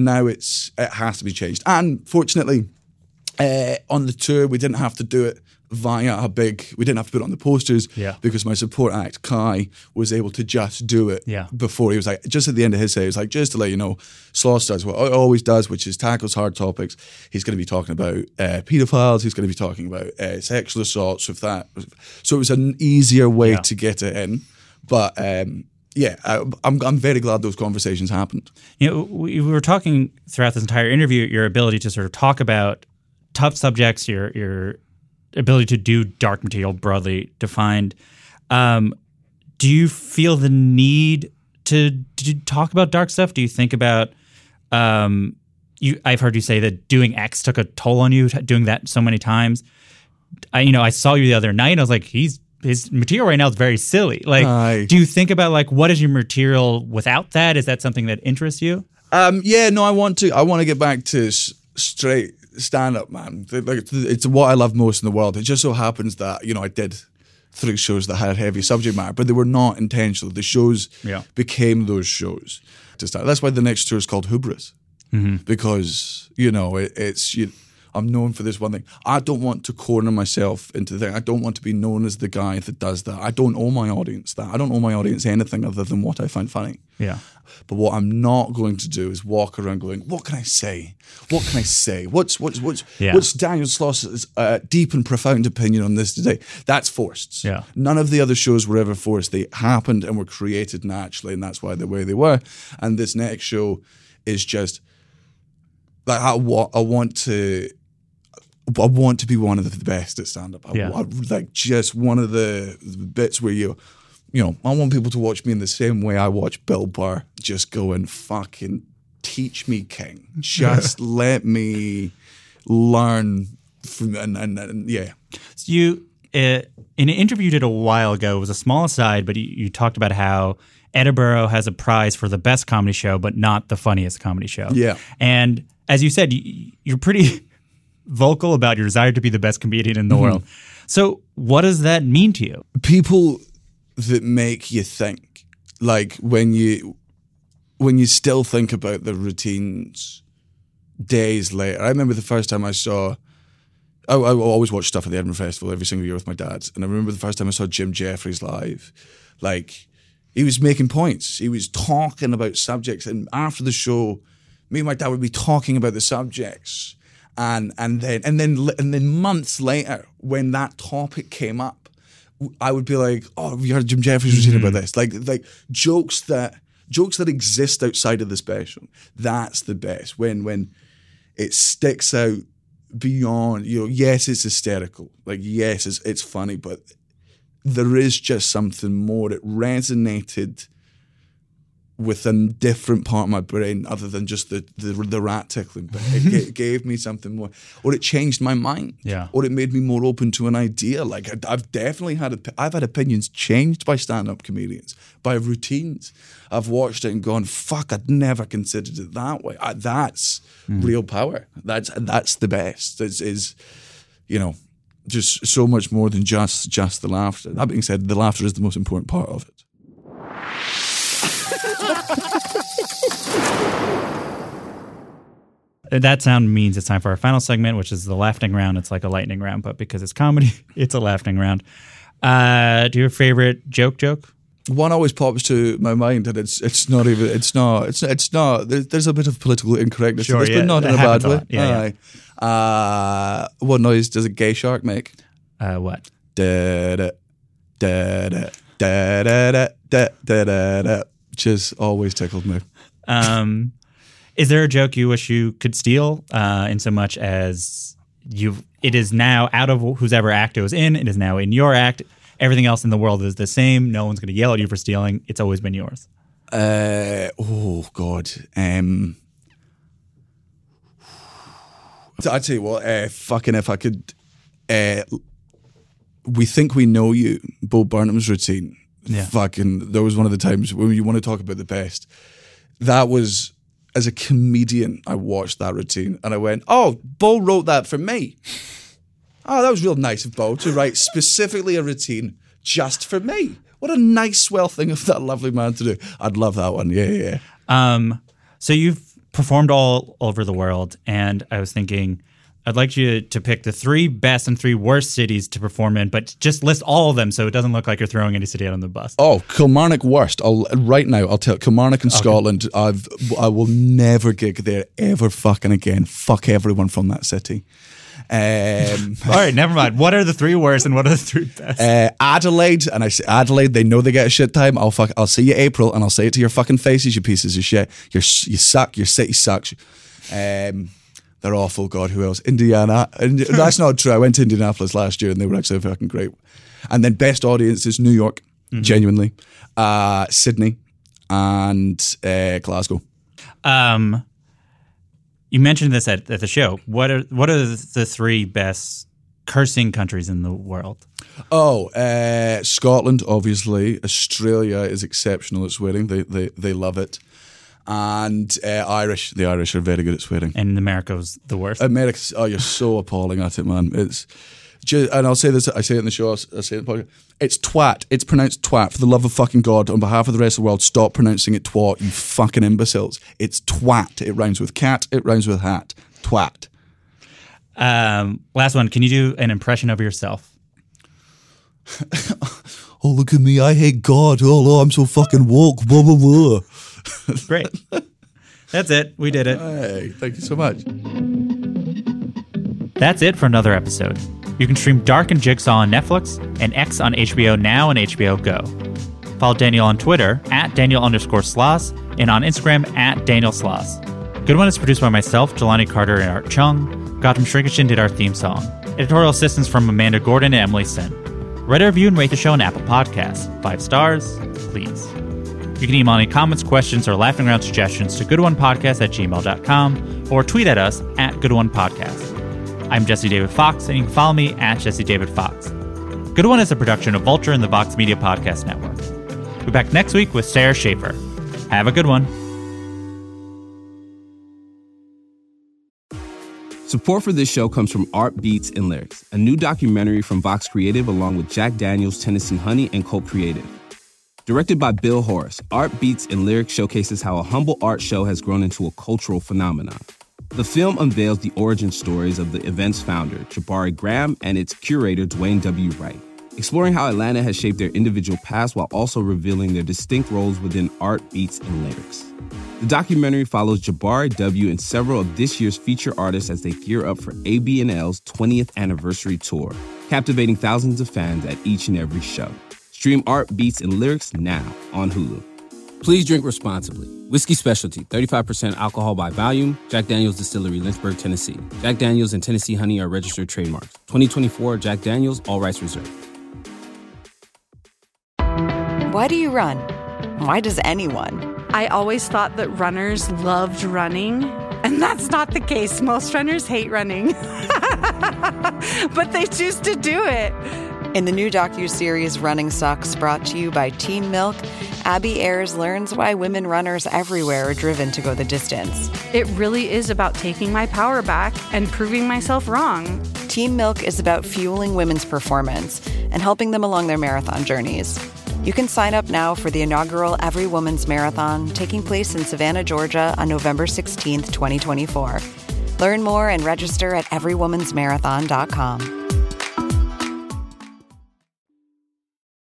has to be changed. And fortunately, on the tour, we didn't have to do it via we didn't have to put it on the posters because my support act, Kai, was able to just do it before. He was like, just at the end of his say, he was like, just to let you know, Sloss does what it always does, which is tackles hard topics. He's going to be talking about pedophiles. He's going to be talking about sexual assaults with that. So it was an easier way to get it in. But I'm very glad those conversations happened.
We were talking throughout this entire interview, your ability to sort of talk about tough subjects, your ability to do dark material broadly defined. Do you feel the need to talk about dark stuff? Do you think about I've heard you say that doing X took a toll on you, doing that so many times. I saw you the other night and I was like, his material right now is very silly. Like, do you think about like, what is your material without that? Is that something that interests you?
I want to get back to straight stand-up, man. It's what I love most in the world. It just so happens that, I did 3 shows that had heavy subject matter, but they were not intentional. The shows became those shows to start. That's why the next tour is called Hubris. Because, I'm known for this one thing. I don't want to corner myself into the thing. I don't want to be known as the guy that does that. I don't owe my audience that. I don't owe my audience anything other than what I find funny.
Yeah.
But what I'm not going to do is walk around going, what can I say? What can I say? What's Daniel Sloss's deep and profound opinion on this today? That's forced.
Yeah.
None of the other shows were ever forced. They happened and were created naturally, and that's why the way they were. And this next show is just like I want to be one of the best at stand-up. Like just one of the bits where I want people to watch me in the same way I watch Bill Burr, just go and fucking teach me, King. Just let me learn from, and yeah.
So you, in an interview you did a while ago, it was a small aside, but you talked about how Edinburgh has a prize for the best comedy show, but not the funniest comedy show.
Yeah.
And as you said, you're pretty vocal about your desire to be the best comedian in the world. So what does that mean to you?
People that make you think, like when you still think about the routines days later. I remember the first time I always watch stuff at the Edinburgh Festival every single year with my dad, and I remember the first time I saw Jim Jeffries live. Like, he was making points, he was talking about subjects, and after the show me and my dad would be talking about the subjects, and then months later when that topic came up, I would be like, oh, have you heard Jim Jeffries routine about this? Like jokes that exist outside of the special. That's the best. When it sticks out beyond, yes, it's hysterical. Like, yes, it's funny, but there is just something more. It resonated with a different part of my brain other than just the rat tickling. But it gave me something more, or it changed my mind, or it made me more open to an idea. Like I've definitely had opinions changed by stand-up comedians, by routines. I've watched it and gone, fuck, I'd never considered it that way. That's real power. That's the best. Is just so much more than just the laughter. That being said, the laughter is the most important part of it.
That sound means it's time for our final segment, which is the laughing round. It's like a lightning round, but because it's comedy, it's a laughing round. Do you have a favorite joke?
One always pops to my mind, and it's not. There's a bit of political incorrectness to this, but not in a bad way. What noise does a gay shark make?
What?
Da da da da da da da da da da. Just always tickled me.
Is there a joke you wish you could steal? In so much as it is now out of whose ever act it was in. It is now in your act. Everything else in the world is the same. No one's going to yell at you for stealing. It's always been yours.
Oh God. I'd say, well, fucking if I could. We Think We Know You, Bo Burnham's routine.
Yeah.
Fucking, that was one of the times when you want to talk about the best. That was, as a comedian, I watched that routine and I went, oh, Bo wrote that for me. Oh, that was real nice of Bo to write specifically a routine just for me. What a nice, swell thing of that lovely man to do. I'd love that one. Yeah.
So you've performed all over the world, and I was thinking, I'd like you to pick the 3 best and 3 worst cities to perform in, but just list all of them so it doesn't look like you're throwing any city out on the bus.
Oh, Kilmarnock worst. Right now, I'll tell Kilmarnock in Scotland. I will never gig there ever fucking again. Fuck everyone from that city.
All right, never mind. What are the 3 worst and what are the 3 best?
Adelaide, and I say Adelaide, they know they get a shit time. I'll see you April, and I'll say it to your fucking faces, you pieces of shit. You suck. Your city sucks. They're awful. God, who else? Indiana. That's not true. I went to Indianapolis last year and they were actually fucking great. And then best audience is New York, genuinely, Sydney, and Glasgow.
You mentioned this at the show. What are the 3 best cursing countries in the world?
Oh, Scotland, obviously. Australia is exceptional at swearing. They love it. And Irish. The Irish are very good at swearing.
And America's the worst.
America's, you're so appalling at it, man. It's just, and I'll say this, I say it in the show, I say it in the podcast. It's twat. It's pronounced twat. For the love of fucking God, on behalf of the rest of the world, stop pronouncing it twat, you fucking imbeciles. It's twat. It rhymes with cat. It rhymes with hat. Twat.
Last one. Can you do an impression of yourself?
Oh, look at me. I hate God. Oh, I'm so fucking woke. Blah, blah, blah.
Great. That's it. We did it.
Hey, thank you so much.
That's it for another episode. You can stream Dark and Jigsaw on Netflix and X on HBO Now and HBO Go. Follow Daniel on Twitter @Daniel_Sloss and on Instagram @DanielSloss. Good One is produced by myself, Jelani Carter, and Art Chung. Gotham Shrinkage did our theme song. Editorial assistance from Amanda Gordon and Emily Sen. Write a review and rate the show on Apple Podcasts. 5 stars, please. You can email any comments, questions, or laughing around suggestions to goodonepodcast@gmail.com or tweet at us @GoodOnePodcast. I'm Jesse David Fox, and you can follow me @JesseDavidFox. Good One is a production of Vulture and the Vox Media Podcast Network. We'll be back next week with Sarah Schaefer. Have a good one.
Support for this show comes from Art Beats and Lyrics, a new documentary from Vox Creative along with Jack Daniels, Tennessee Honey, and Colt Creative. Directed by Bill Horace, Art Beats and Lyrics showcases how a humble art show has grown into a cultural phenomenon. The film unveils the origin stories of the event's founder, Jabari Graham, and its curator, Dwayne W. Wright, exploring how Atlanta has shaped their individual paths while also revealing their distinct roles within Art, Beats, and Lyrics. The documentary follows Jabari W. and several of this year's feature artists as they gear up for AB&L's 20th anniversary tour, captivating thousands of fans at each and every show. Stream Art, Beats, and Lyrics now on Hulu.
Please drink responsibly. Whiskey Specialty, 35% alcohol by volume. Jack Daniel's Distillery, Lynchburg, Tennessee. Jack Daniel's and Tennessee Honey are registered trademarks. 2024 Jack Daniel's, all rights reserved.
Why do you run? Why does anyone?
I always thought that runners loved running, and that's not the case. Most runners hate running, but they choose to do it.
In the new docuseries Running Sucks, brought to you by Team Milk, Abby Ayers learns why women runners everywhere are driven to go the distance.
It really is about taking my power back and proving myself wrong.
Team Milk is about fueling women's performance and helping them along their marathon journeys. You can sign up now for the inaugural Every Woman's Marathon taking place in Savannah, Georgia on November 16th, 2024. Learn more and register at everywomansmarathon.com.